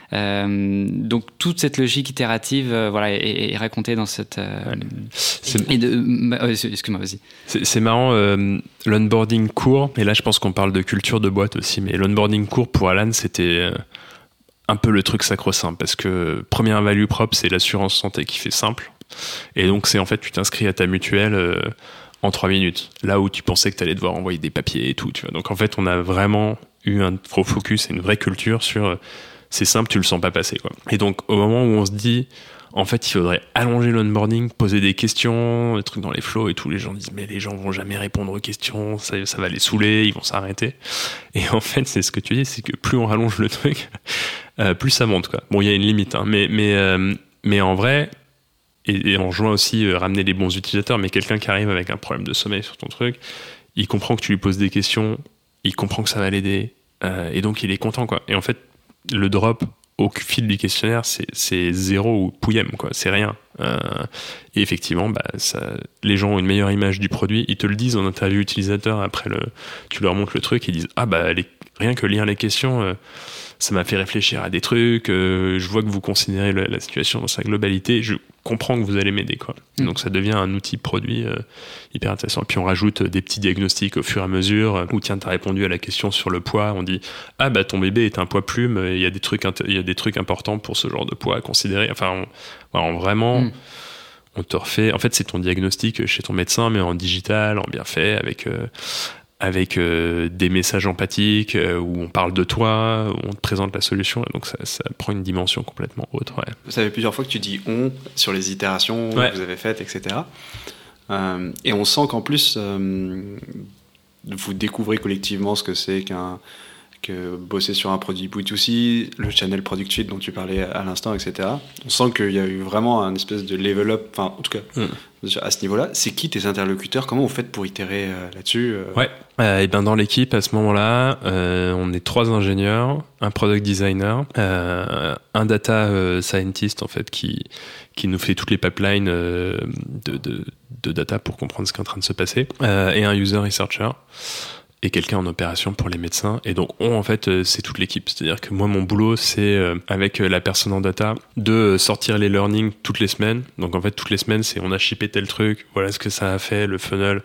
Euh, donc toute cette logique itérative euh, voilà, est, est racontée dans cette euh, c'est... Et de, euh, excuse-moi vas-y c'est, c'est marrant euh, l'onboarding court, et là je pense qu'on parle de culture de boîte aussi, mais l'onboarding court pour Alan c'était euh, un peu le truc sacro-saint, parce que première value propre, c'est l'assurance santé qui fait simple. Et donc, c'est en fait, tu t'inscris à ta mutuelle euh, en trois minutes. Là où tu pensais que tu allais devoir envoyer des papiers et tout, tu vois. Donc, en fait, on a vraiment eu un gros focus et une vraie culture sur euh, c'est simple, tu le sens pas passer, quoi. Et donc, au moment où on se dit, en fait, il faudrait allonger l'onboarding, poser des questions, des trucs dans les flows et tout, les gens disent, mais les gens vont jamais répondre aux questions, ça, ça va les saouler, ils vont s'arrêter. Et en fait, c'est ce que tu dis, c'est que plus on rallonge le truc, euh, plus ça monte, quoi. Bon, il y a une limite, hein, mais, mais, euh, mais en vrai, et, et on rejoint aussi euh, ramener les bons utilisateurs, mais quelqu'un qui arrive avec un problème de sommeil sur ton truc, il comprend que tu lui poses des questions, il comprend que ça va l'aider, euh, et donc il est content, quoi. Et en fait, le drop au fil du questionnaire, c'est, c'est zéro ou pouillem, quoi. C'est rien. Euh, et effectivement, bah, ça, les gens ont une meilleure image du produit. Ils te le disent en interview utilisateur. Après, le, tu leur montres le truc. Ils disent ah bah les, rien que lire les questions, euh, ça m'a fait réfléchir à des trucs. Euh, je vois que vous considérez le, la situation dans sa globalité. Je comprends que vous allez m'aider, quoi. Mmh. Donc ça devient un outil produit euh, hyper intéressant. Et puis on rajoute des petits diagnostics au fur et à mesure. Ou tiens, t'as répondu à la question sur le poids. On dit ah bah ton bébé est un poids plume. Il y a des trucs, il y a des trucs importants pour ce genre de poids à considérer. Enfin, on, voilà, on vraiment. Mmh. On te refait. En fait, c'est ton diagnostic chez ton médecin, mais en digital, en bien fait, avec. Euh, avec euh, des messages empathiques euh, où on parle de toi, où on te présente la solution, et donc ça, ça prend une dimension complètement autre. Ouais. Vous savez plusieurs fois que tu dis « on » sur les itérations ouais. que vous avez faites, et cetera. Euh, et on sent qu'en plus, euh, vous découvrez collectivement ce que c'est qu'un, que bosser sur un produit B deux C, le channel Product Suite dont tu parlais à l'instant, et cetera. On sent qu'il y a eu vraiment un espèce de level up, enfin en tout cas mmh. à ce niveau-là. C'est qui tes interlocuteurs ? Comment vous faites pour itérer euh, là-dessus euh... Ouais, euh, et ben dans l'équipe à ce moment-là, euh, on est trois ingénieurs, un product designer, euh, un data euh, scientist en fait qui qui nous fait toutes les pipelines euh, de, de de data pour comprendre ce qui est en train de se passer, euh, et un user researcher. Et quelqu'un en opération pour les médecins. Et donc, on, en fait, euh, c'est toute l'équipe. C'est-à-dire que moi, mon boulot, c'est, euh, avec euh, la personne en data, de euh, sortir les learnings toutes les semaines. Donc, en fait, toutes les semaines, c'est on a shippé tel truc, voilà ce que ça a fait, le funnel.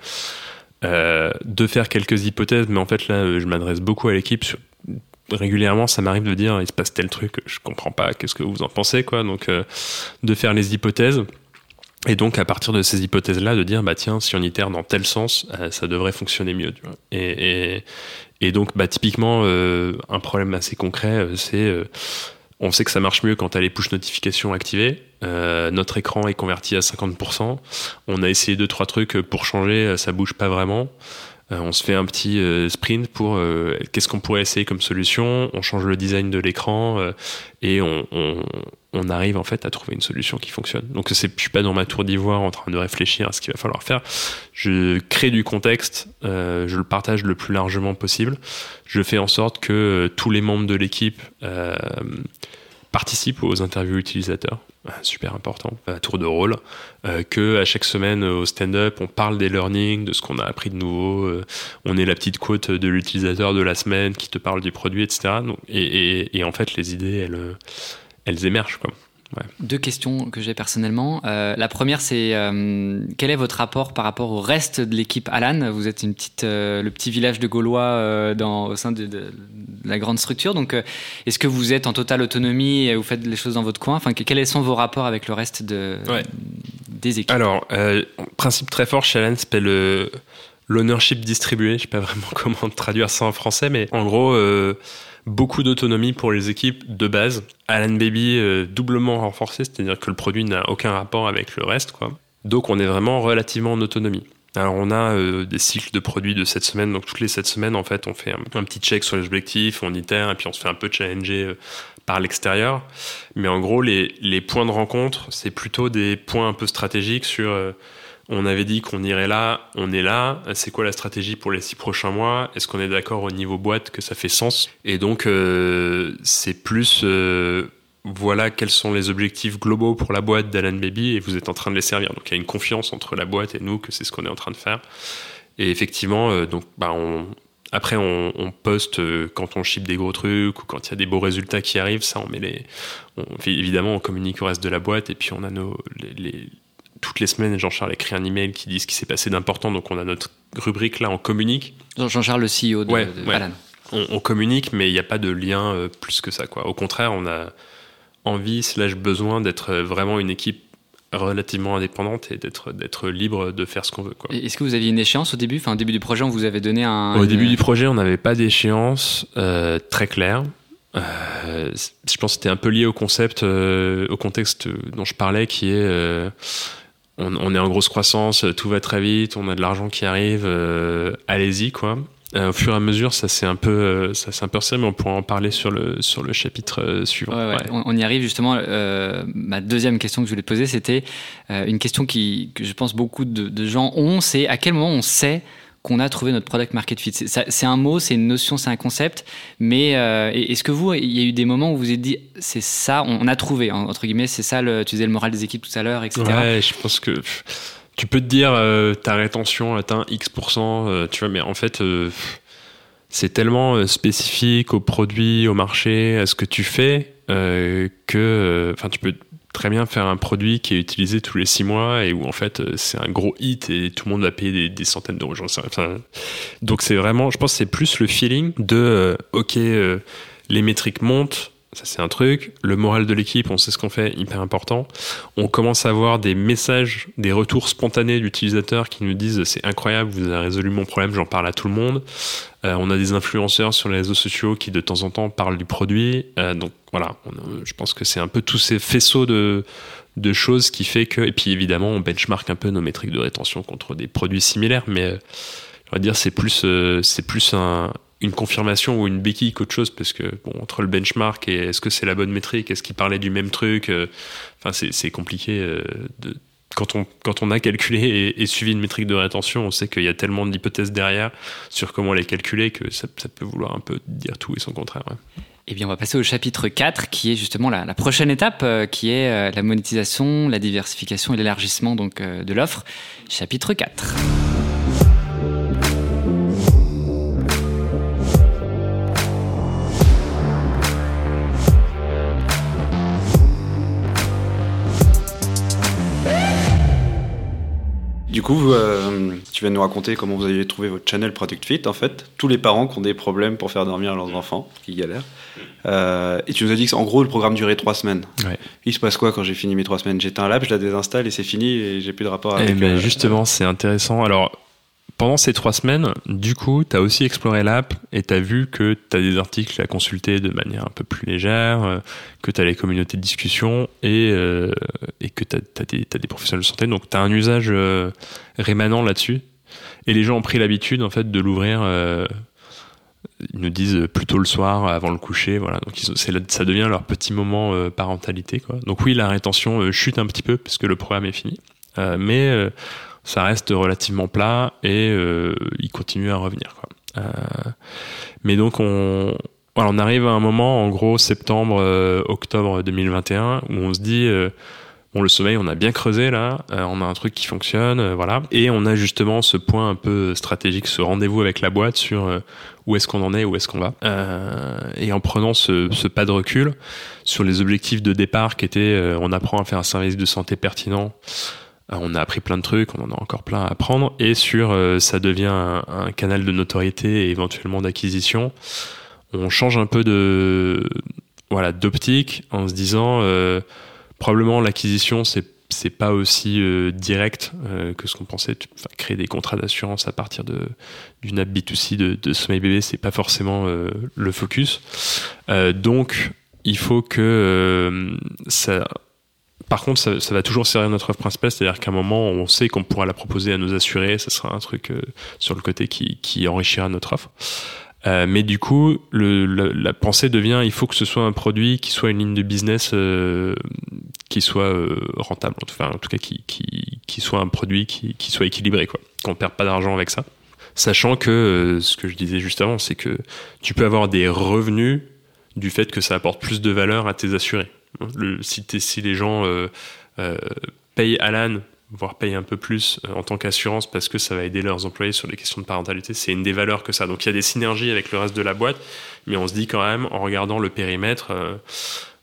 Euh, de faire quelques hypothèses, mais en fait, là, euh, je m'adresse beaucoup à l'équipe. Sur... Régulièrement, ça m'arrive de dire, il se passe tel truc, je comprends pas, qu'est-ce que vous en pensez, quoi. Donc, euh, de faire les hypothèses. Et donc, à partir de ces hypothèses-là, de dire, bah tiens, si on itère dans tel sens, euh, ça devrait fonctionner mieux. Tu vois. Et, et, et donc, bah typiquement, euh, un problème assez concret, euh, c'est, euh, on sait que ça marche mieux quand t'as les push notifications activées. Euh, notre écran est converti à cinquante pour cent. On a essayé deux, trois trucs pour changer, ça bouge pas vraiment. Euh, on se fait un petit euh, sprint pour euh, qu'est-ce qu'on pourrait essayer comme solution. On change le design de l'écran euh, et on, on, on arrive en fait à trouver une solution qui fonctionne. Donc c'est, je suis pas dans ma tour d'ivoire en train de réfléchir à ce qu'il va falloir faire. Je crée du contexte, euh, je le partage le plus largement possible. Je fais en sorte que euh, tous les membres de l'équipe euh, participent aux interviews utilisateurs. Super important, à tour de rôle, euh, que à chaque semaine au stand-up on parle des learnings, de ce qu'on a appris de nouveau, euh, on est la petite quote de l'utilisateur de la semaine qui te parle du produit, et cetera. Donc, et, et, et en fait les idées elles, elles émergent, quoi. Ouais. Deux questions que j'ai personnellement. Euh, la première, c'est euh, quel est votre rapport par rapport au reste de l'équipe Alan ? Vous êtes une petite, euh, le petit village de Gaulois euh, dans, au sein de, de, de la grande structure. Donc, euh, est-ce que vous êtes en totale autonomie et vous faites les choses dans votre coin ? Enfin, quels sont vos rapports avec le reste de, ouais. des équipes ? Alors, euh, principe très fort chez Alan, c'est le l'ownership distribué. Je ne sais pas vraiment comment traduire ça en français, mais en gros... Euh, beaucoup d'autonomie pour les équipes de base. Alan Baby euh, doublement renforcé, c'est-à-dire que le produit n'a aucun rapport avec le reste, quoi. Donc on est vraiment relativement en autonomie. Alors on a euh, des cycles de produits de sept semaines, donc toutes les sept semaines en fait on fait un, un petit check sur les objectifs, on itère et puis on se fait un peu challenger euh, par l'extérieur. Mais en gros les, les points de rencontre, c'est plutôt des points un peu stratégiques sur... Euh, on avait dit qu'on irait là, on est là. C'est quoi la stratégie pour les six prochains mois ? Est-ce qu'on est d'accord au niveau boîte que ça fait sens ? Et donc, euh, c'est plus, euh, voilà quels sont les objectifs globaux pour la boîte d'Alan Baby et vous êtes en train de les servir. Donc, il y a une confiance entre la boîte et nous que c'est ce qu'on est en train de faire. Et effectivement, euh, donc, bah, on, après, on, on poste euh, quand on ship des gros trucs ou quand il y a des beaux résultats qui arrivent. Ça, on met les, on, évidemment, on communique au reste de la boîte et puis on a nos, les, les toutes les semaines, Jean-Charles écrit un email qui dit ce qui s'est passé d'important. Donc, on a notre rubrique là, on communique. Jean-Charles, le C E O de, ouais, de ouais. Alan. on, on communique, mais il n'y a pas de lien euh, plus que ça, quoi. Au contraire, on a envie slash besoin d'être vraiment une équipe relativement indépendante et d'être, d'être libre de faire ce qu'on veut, quoi. Et est-ce que vous aviez une échéance au début ? Enfin, au début du projet, on vous avait donné un... Au une... début du projet, on n'avait pas d'échéance euh, très claire. Euh, je pense que c'était un peu lié au concept, euh, au contexte dont je parlais, qui est euh, on, on est en grosse croissance, tout va très vite, on a de l'argent qui arrive, euh, allez-y, quoi. Euh, au fur et à mesure, ça c'est un peu, euh, ça c'est un peu resserré, mais on pourra en parler sur le sur le chapitre euh, suivant. Ouais, ouais. Ouais. On, on y arrive justement. Euh, ma deuxième question que je voulais te poser, c'était euh, une question qui, que je pense beaucoup de, de gens ont, c'est à quel moment on sait qu'on a trouvé notre product market fit. C'est, ça, c'est un mot, c'est une notion, c'est un concept, mais euh, est-ce que vous, il y a eu des moments où vous vous êtes dit, c'est ça, on, on a trouvé, entre guillemets, c'est ça, le, tu disais le moral des équipes tout à l'heure, et cetera. Ouais, je pense que tu peux te dire, euh, ta rétention atteint X pour cent, euh, tu vois, mais en fait, euh, c'est tellement spécifique au produit, au marché, à ce que tu fais, euh, que, enfin, tu peux très bien faire un produit qui est utilisé tous les six mois et où en fait c'est un gros hit et tout le monde va payer des, des centaines d'euros. Enfin, donc c'est vraiment, je pense que c'est plus le feeling de euh, ok, euh, les métriques montent, ça c'est un truc, le moral de l'équipe, on sait ce qu'on fait, hyper important. On commence à avoir des messages, des retours spontanés d'utilisateurs qui nous disent c'est incroyable, vous avez résolu mon problème, j'en parle à tout le monde. Euh, on a des influenceurs sur les réseaux sociaux qui de temps en temps parlent du produit. Euh, donc voilà, on a, je pense que c'est un peu tous ces faisceaux de, de choses qui fait que... Et puis évidemment, on benchmark un peu nos métriques de rétention contre des produits similaires, mais euh, je vais dire c'est plus, euh, c'est plus un, une confirmation ou une béquille qu'autre chose, parce que bon, entre le benchmark et est-ce que c'est la bonne métrique, est-ce qu'il parlait du même truc, euh, enfin c'est, c'est compliqué euh, de... Quand on, quand on a calculé et, et suivi une métrique de rétention, on sait qu'il y a tellement d'hypothèses derrière sur comment les calculer que ça, ça peut vouloir un peu dire tout et son contraire. Ouais. Eh bien, on va passer au chapitre quatre, qui est justement la, la prochaine étape, euh, qui est euh, la monétisation, la diversification et l'élargissement donc, euh, de l'offre. Chapitre quatre. Du coup, euh, tu viens de nous raconter comment vous avez trouvé votre channel Product Fit, en fait. Tous les parents qui ont des problèmes pour faire dormir leurs enfants, qui galèrent. Euh, et tu nous as dit que, en gros, le programme durait trois semaines. Ouais. Il se passe quoi quand j'ai fini mes trois semaines ? J'éteins l'app, je la désinstalle et c'est fini et j'ai plus de rapport avec... Et ben euh, justement, c'est intéressant. Alors, pendant ces trois semaines, du coup, tu as aussi exploré l'app et tu as vu que tu as des articles à consulter de manière un peu plus légère, euh, que tu as les communautés de discussion et, euh, et que tu as des, t'as des professionnels de santé. Donc, tu as un usage euh, rémanent là-dessus. Et les gens ont pris l'habitude, en fait, de l'ouvrir... Euh, ils nous disent plutôt le soir, avant le coucher. Voilà. Donc, ils, c'est, ça devient leur petit moment euh, parentalité, quoi. Donc oui, la rétention euh, chute un petit peu parce que le programme est fini. Euh, mais... Euh, ça reste relativement plat et euh, il continue à revenir, quoi. Euh, mais donc on, voilà, on arrive à un moment, en gros septembre, euh, octobre deux mille vingt et un, où on se dit euh, bon, le sommeil, on a bien creusé là, euh, on a un truc qui fonctionne, euh, voilà, et on a justement ce point un peu stratégique, ce rendez-vous avec la boîte sur euh, où est-ce qu'on en est, où est-ce qu'on va, euh, et en prenant ce, ce pas de recul sur les objectifs de départ qui étaient euh, on apprend à faire un service de santé pertinent. On a appris plein de trucs, on en a encore plein à apprendre, et sur euh, ça devient un, un canal de notoriété et éventuellement d'acquisition. On change un peu de voilà d'optique en se disant euh, probablement l'acquisition c'est c'est pas aussi euh, direct euh, que ce qu'on pensait. Enfin, créer des contrats d'assurance à partir de d'une app B deux C de, de sommeil bébé, c'est pas forcément euh, le focus. Euh, donc il faut que euh, ça Par contre, ça, ça va toujours servir notre offre principale, c'est-à-dire qu'à un moment, on sait qu'on pourra la proposer à nos assurés, ça sera un truc euh, sur le côté qui, qui enrichira notre offre. Euh, mais du coup, le, la, la pensée devient, il faut que ce soit un produit qui soit une ligne de business euh, qui soit euh, rentable, enfin, en tout cas qui, qui, qui soit un produit qui, qui soit équilibré, quoi, qu'on ne perde pas d'argent avec ça. Sachant que, euh, ce que je disais juste avant, c'est que tu peux avoir des revenus du fait que ça apporte plus de valeur à tes assurés. Le, si, si les gens euh, euh, payent Alan, voire payent un peu plus euh, en tant qu'assurance parce que ça va aider leurs employés sur les questions de parentalité, c'est une des valeurs que ça. Donc il y a des synergies avec le reste de la boîte, mais on se dit quand même, en regardant le périmètre, euh,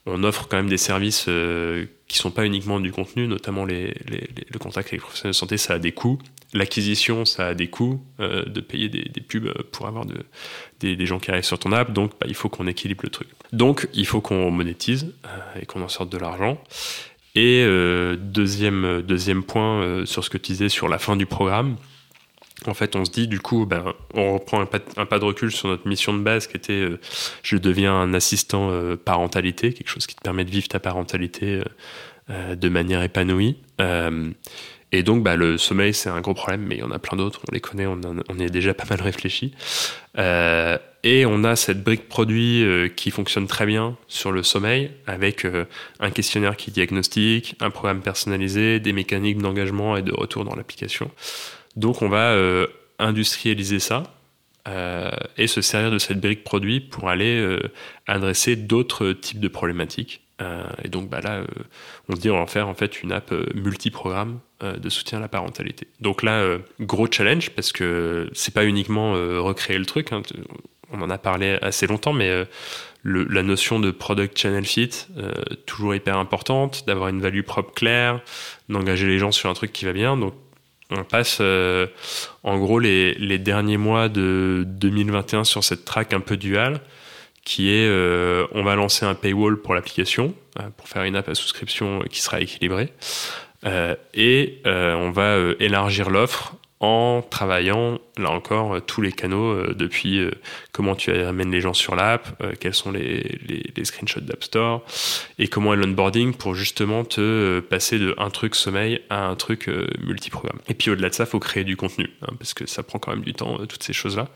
on offre quand même des services euh, qui sont pas uniquement du contenu, notamment les, les, les, le contact avec les professionnels de santé, ça a des coûts. L'acquisition, ça a des coûts, euh, de payer des, des pubs pour avoir de, des, des gens qui arrivent sur ton app, donc bah, il faut qu'on équilibre le truc. Donc il faut qu'on monétise euh, et qu'on en sorte de l'argent. Et euh, deuxième, deuxième point euh, sur ce que tu disais sur la fin du programme, en fait, on se dit, du coup, ben, on reprend un pas, de, un pas de recul sur notre mission de base qui était euh, je deviens un assistant euh, parentalité, quelque chose qui te permet de vivre ta parentalité euh, de manière épanouie. Euh, et donc, bah, le sommeil, c'est un gros problème, mais il y en a plein d'autres, on les connaît, on, en, on y est déjà pas mal réfléchi. Euh, et on a cette brique produit euh, qui fonctionne très bien sur le sommeil, avec euh, un questionnaire qui diagnostique, un programme personnalisé, des mécaniques d'engagement et de retour dans l'application. Donc on va euh, industrialiser ça euh, et se servir de cette brique produit pour aller euh, adresser d'autres types de problématiques. Euh, et donc bah, là, euh, on se dit on va en faire en fait une app euh, multi-programme euh, de soutien à la parentalité. Donc là, euh, gros challenge parce que c'est pas uniquement euh, recréer le truc. Hein, on en a parlé assez longtemps, mais euh, le, la notion de product channel fit, euh, toujours hyper importante, d'avoir une value propre claire, d'engager les gens sur un truc qui va bien. Donc on passe euh, en gros les, les derniers mois de deux mille vingt et un sur cette track un peu duale qui est euh, on va lancer un paywall pour l'application euh, pour faire une app à souscription qui sera équilibrée euh, et euh, on va euh, élargir l'offre en travaillant, là encore, euh, tous les canaux euh, depuis euh, comment tu amènes les gens sur l'app, euh, quels sont les, les, les screenshots d'App Store et comment est l'onboarding pour justement te euh, passer de un truc sommeil à un truc euh, multiprogramme. Et puis au-delà de ça, il faut créer du contenu, hein, parce que ça prend quand même du temps, euh, toutes ces choses-là.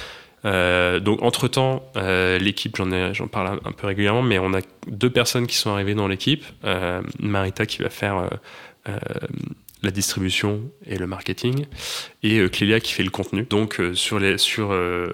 Euh, donc entre-temps, euh, l'équipe, j'en, ai, j'en parle un, un peu régulièrement, mais on a deux personnes qui sont arrivées dans l'équipe. Euh, Marita qui va faire... Euh, euh, la distribution et le marketing, et euh, Clélia qui fait le contenu. Donc euh, sur, les, sur, euh,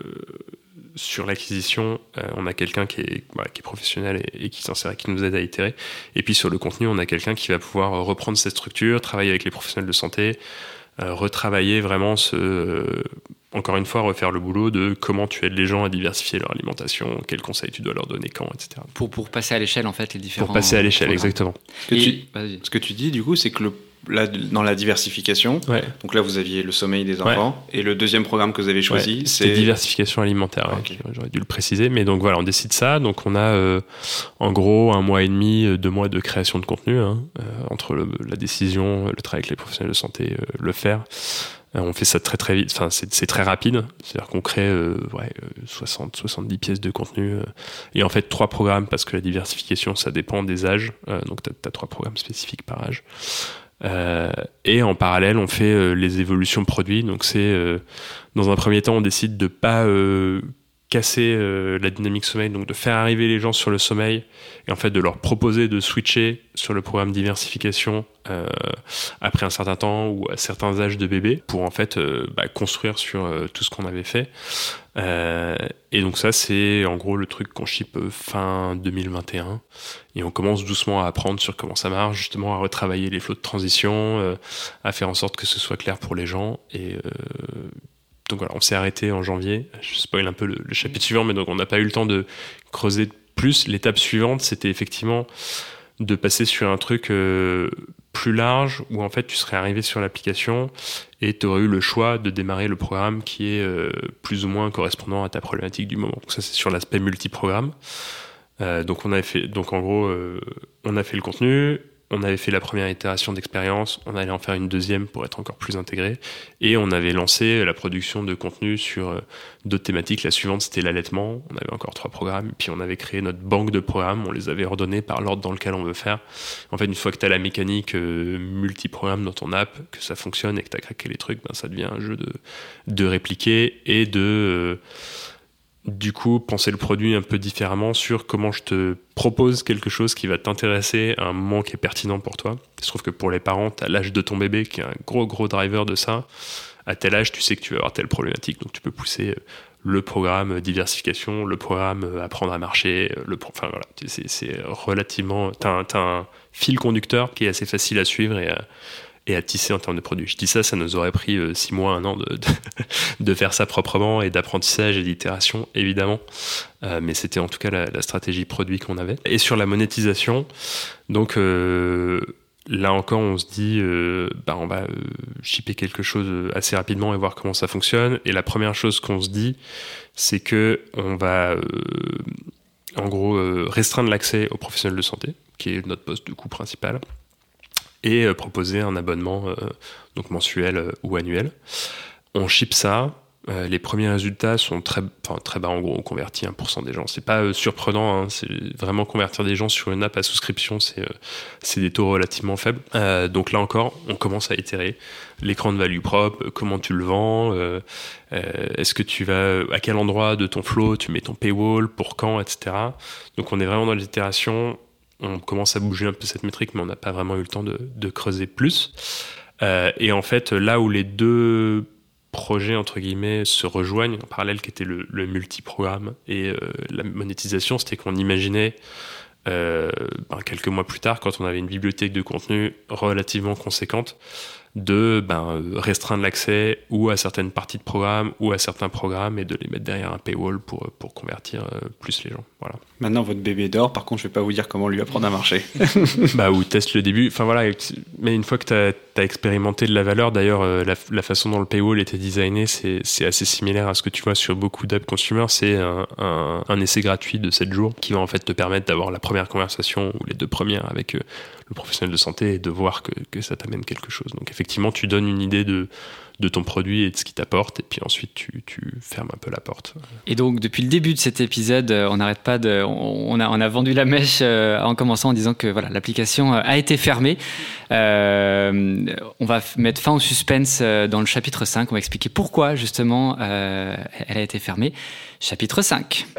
sur l'acquisition, euh, on a quelqu'un qui est, voilà, qui est professionnel et, et qui s'en sert et qui nous aide à itérer. Et puis sur le contenu, on a quelqu'un qui va pouvoir reprendre cette structure, travailler avec les professionnels de santé, euh, retravailler vraiment ce... Euh, encore une fois, refaire le boulot de comment tu aides les gens à diversifier leur alimentation, quels conseils tu dois leur donner quand, et cetera. Pour, pour passer à l'échelle, en fait, les différents... Pour passer à l'échelle, programmes. exactement. Ce que, Et, tu, vas-y. ce que tu dis, du coup, c'est que le, là, dans la diversification, Ouais. donc là, vous aviez le sommeil des enfants, ouais. Et le deuxième programme que vous avez choisi, ouais, c'est... c'est diversification alimentaire. Ouais, okay. J'aurais dû le préciser. Mais donc voilà, on décide ça. Donc on a euh, en gros un mois et demi, deux mois de création de contenu, hein, euh, entre le, la décision, le travail avec les professionnels de santé, euh, le faire. On fait ça très très vite, enfin c'est, c'est très rapide, c'est-à-dire qu'on crée euh, ouais, soixante à soixante-dix pièces de contenu euh, et en fait trois programmes parce que la diversification ça dépend des âges, euh, donc tu as trois programmes spécifiques par âge. Euh, et en parallèle on fait euh, les évolutions produits, donc c'est euh, dans un premier temps on décide de pas euh, casser euh, la dynamique sommeil, donc de faire arriver les gens sur le sommeil et en fait de leur proposer de switcher sur le programme diversification euh, après un certain temps ou à certains âges de bébé pour en fait euh, bah, construire sur euh, tout ce qu'on avait fait. Euh, et donc ça c'est en gros le truc qu'on ship fin deux mille vingt et un et on commence doucement à apprendre sur comment ça marche, justement à retravailler les flots de transition, euh, à faire en sorte que ce soit clair pour les gens et euh, donc voilà, on s'est arrêté en janvier. Je spoil un peu le, le chapitre suivant, mais donc on n'a pas eu le temps de creuser plus. L'étape suivante, c'était effectivement de passer sur un truc euh, plus large où en fait tu serais arrivé sur l'application et tu aurais eu le choix de démarrer le programme qui est euh, plus ou moins correspondant à ta problématique du moment. Donc ça, c'est sur l'aspect multi-programme. Euh, donc on avait fait, donc en gros, euh, on a fait le contenu. On avait fait la première itération d'expérience, on allait en faire une deuxième pour être encore plus intégré, et on avait lancé la production de contenu sur euh, d'autres thématiques. La suivante, c'était l'allaitement, on avait encore trois programmes, puis on avait créé notre banque de programmes, on les avait ordonnés par l'ordre dans lequel on veut faire. En fait, une fois que tu as la mécanique euh, multi-programme dans ton app, que ça fonctionne et que tu as craqué les trucs, ben, ça devient un jeu de, de répliquer et de... Euh, du coup, penser le produit un peu différemment sur comment je te propose quelque chose qui va t'intéresser à un moment qui est pertinent pour toi. Il se trouve que pour les parents, tu as l'âge de ton bébé qui est un gros, gros driver de ça. À tel âge, tu sais que tu vas avoir telle problématique, donc tu peux pousser le programme diversification, le programme apprendre à marcher, le, enfin voilà, c'est, c'est relativement... Tu as un, t'as un fil conducteur qui est assez facile à suivre et à, et à tisser en termes de produits. Je dis ça, ça nous aurait pris euh, six mois, un an de, de, de faire ça proprement et d'apprentissage et d'itération, évidemment. Euh, mais c'était en tout cas la, la stratégie produit qu'on avait. Et sur la monétisation, donc euh, là encore, on se dit, euh, bah, on va euh, shipper quelque chose assez rapidement et voir comment ça fonctionne. Et la première chose qu'on se dit, c'est que on va, euh, en gros, euh, restreindre l'accès aux professionnels de santé, qui est notre poste de coût principal, et euh, proposer un abonnement euh, donc mensuel euh, ou annuel. On ship ça. Euh, les premiers résultats sont très, enfin, très bas. En gros, on convertit un pour cent des gens. C'est pas euh, surprenant. Hein, c'est vraiment convertir des gens sur une app à souscription, c'est, euh, c'est des taux relativement faibles. Euh, donc là encore, on commence à itérer. L'écran de value prop, euh, comment tu le vends, euh, euh, est-ce que tu vas, à quel endroit de ton flow tu mets ton paywall, pour quand, et cetera. Donc on est vraiment dans les itérations. On commence à bouger un peu cette métrique, mais on n'a pas vraiment eu le temps de, de creuser plus. Euh, et en fait, là où les deux projets, entre guillemets, se rejoignent, en parallèle, qui était le, le multi-programme et euh, la monétisation, c'était qu'on imaginait, euh, ben, quelques mois plus tard, quand on avait une bibliothèque de contenu relativement conséquente, de ben, restreindre l'accès ou à certaines parties de programme ou à certains programmes et de les mettre derrière un paywall pour, pour convertir plus les gens. Voilà. Maintenant, votre bébé dort. Par contre, je ne vais pas vous dire comment lui apprendre à marcher. Bah, ou teste le début. Enfin, voilà. Mais une fois que tu as expérimenté de la valeur, d'ailleurs, euh, la, la façon dont le paywall était designé, c'est, c'est assez similaire à ce que tu vois sur beaucoup d'app consumer. C'est un, un, un essai gratuit de sept jours qui va en fait te permettre d'avoir la première conversation ou les deux premières avec euh, le professionnel de santé et de voir que, que ça t'amène quelque chose. Donc, effectivement, tu donnes une idée de, de ton produit et de ce qu'il t'apporte, et puis ensuite, tu, tu fermes un peu la porte. Et donc, depuis le début de cet épisode, on n'arrête pas de... On a, on a vendu la mèche en commençant en disant que voilà, l'application a été fermée. Euh, on va mettre fin au suspense dans le chapitre cinq. On va expliquer pourquoi, justement, euh, elle a été fermée. Chapitre cinq.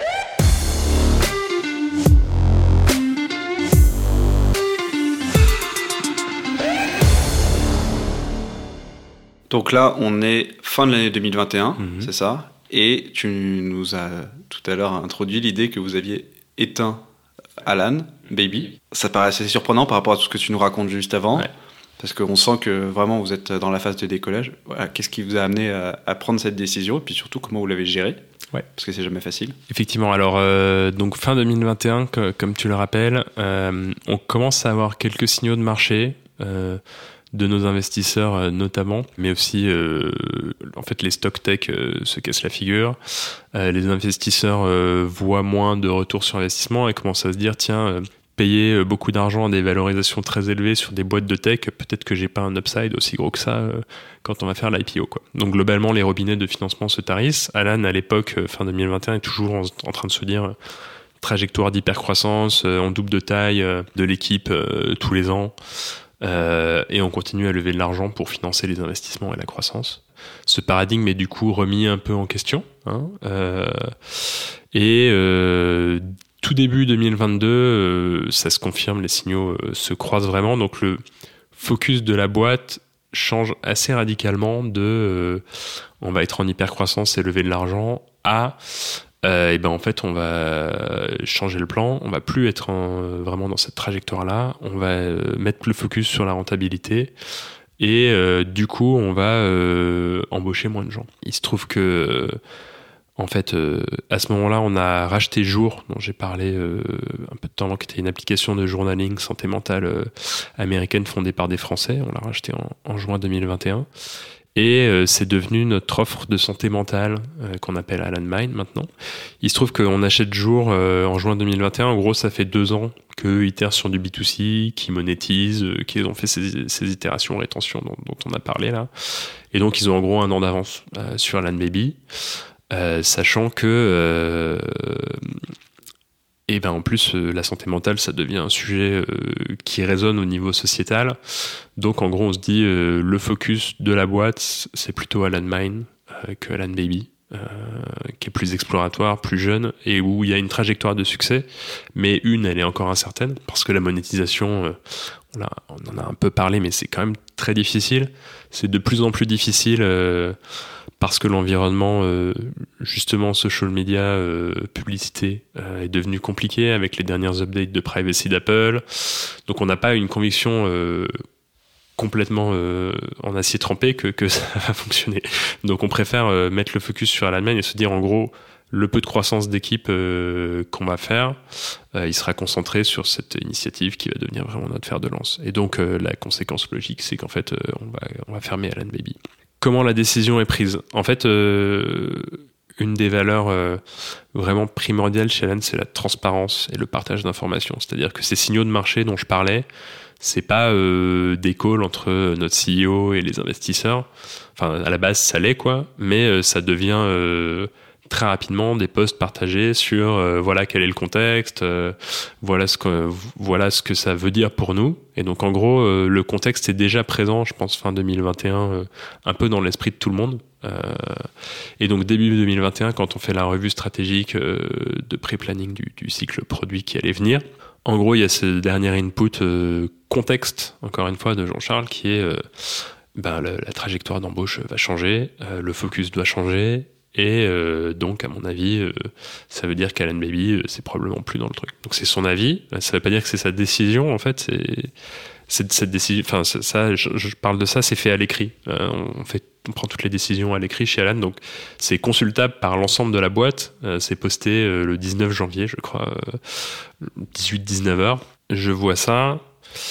Donc là, on est fin de l'année deux mille vingt et un, mmh. c'est ça. Et tu nous as tout à l'heure introduit l'idée que vous aviez éteint Alan, Baby. Ça paraît assez surprenant par rapport à tout ce que tu nous racontes juste avant. Ouais. Parce qu'on sent que vraiment vous êtes dans la phase de décollage. Voilà, qu'est-ce qui vous a amené à, à prendre cette décision? Et puis surtout, comment vous l'avez gérée? Ouais. Parce que c'est jamais facile. Effectivement. Alors, euh, donc fin deux mille vingt et un, que, comme tu le rappelles, euh, on commence à avoir quelques signaux de marché. Euh, de nos investisseurs euh, notamment, mais aussi euh, en fait les stock tech euh, se cassent la figure. Euh, les investisseurs euh, voient moins de retour sur investissement et commencent à se dire tiens, euh, payer beaucoup d'argent à des valorisations très élevées sur des boîtes de tech, peut-être que j'ai pas un upside aussi gros que ça euh, quand on va faire l'I P O, quoi. Donc globalement les robinets de financement se tarissent. Alan à l'époque euh, fin deux mille vingt et un est toujours en, en train de se dire euh, trajectoire d'hypercroissance, euh, on double de taille euh, de l'équipe euh, tous les ans. Euh, et on continue à lever de l'argent pour financer les investissements et la croissance. Ce paradigme est du coup remis un peu en question, hein, euh, et euh, tout début deux mille vingt-deux, euh, ça se confirme, les signaux euh, se croisent vraiment, donc le focus de la boîte change assez radicalement de euh, on va être en hypercroissance et lever de l'argent à Euh, et ben en fait on va changer le plan, on va plus être en, vraiment dans cette trajectoire là, on va euh, mettre le focus sur la rentabilité et euh, du coup on va euh, embaucher moins de gens. Il se trouve que euh, en fait euh, à ce moment là on a racheté Jour, dont j'ai parlé euh, un peu de temps avant, qui était une application de journaling santé mentale euh, américaine fondée par des Français. On l'a racheté en, en juin deux mille vingt et un. Et euh, c'est devenu notre offre de santé mentale euh, qu'on appelle Alan Mind maintenant. Il se trouve qu'on achète Jour euh, en juin deux mille vingt et un. En gros, ça fait deux ans qu'eux itèrent sur du B deux C, qui monétisent, euh, qu'ils ont fait ces, ces itérations rétention dont, dont on a parlé là. Et donc, ils ont en gros un an d'avance euh, sur Alan Baby, euh, sachant que... Euh, Et ben en plus, euh, la santé mentale, ça devient un sujet euh, qui résonne au niveau sociétal. Donc en gros, on se dit, euh, le focus de la boîte, c'est plutôt Alan Mind euh, que Alan Baby, euh, qui est plus exploratoire, plus jeune, et où il y a une trajectoire de succès. Mais une, elle est encore incertaine, parce que la monétisation, euh, on, a, on en a un peu parlé, mais c'est quand même très difficile. C'est de plus en plus difficile... Euh, parce que l'environnement, euh, justement, social media, euh, publicité, euh, est devenu compliqué avec les dernières updates de privacy d'Apple. Donc on n'a pas une conviction euh, complètement euh, en acier trempé que, que ça va fonctionner. Donc on préfère euh, mettre le focus sur Alan Main et se dire en gros le peu de croissance d'équipe euh, qu'on va faire, euh, il sera concentré sur cette initiative qui va devenir vraiment notre fer de lance. Et donc euh, la conséquence logique, c'est qu'en fait euh, on va on va fermer Alan Baby. Comment la décision est prise ? En fait, euh, une des valeurs euh, vraiment primordiales chez Alan, c'est la transparence et le partage d'informations. C'est-à-dire que ces signaux de marché dont je parlais, c'est pas euh, des calls entre notre C E O et les investisseurs. Enfin, à la base, ça l'est, quoi. Mais euh, ça devient euh, très rapidement des posts partagés sur euh, voilà quel est le contexte, euh, voilà ce que voilà ce que ça veut dire pour nous. Et donc, en gros, euh, le contexte est déjà présent, je pense, fin deux mille vingt et un, euh, un peu dans l'esprit de tout le monde. Euh, et donc, début deux mille vingt et un, quand on fait la revue stratégique euh, de pré-planning du, du cycle produit qui allait venir, en gros, il y a ce dernier input euh, contexte, encore une fois, de Jean-Charles, qui est euh, ben, la, la trajectoire d'embauche va changer, euh, le focus doit changer, et euh, donc, à mon avis, euh, ça veut dire qu'Alan Baby, euh, c'est probablement plus dans le truc. Donc, c'est son avis, ça veut pas dire que c'est sa décision, en fait, c'est, c'est cette décision, enfin, ça, je, je parle de ça, c'est fait à l'écrit. Euh, on fait On prend toutes les décisions à l'écrit chez Alan, donc c'est consultable par l'ensemble de la boîte. Euh, c'est posté euh, le dix-neuf janvier, je crois, euh, dix-huit dix-neuf heures. Je vois ça,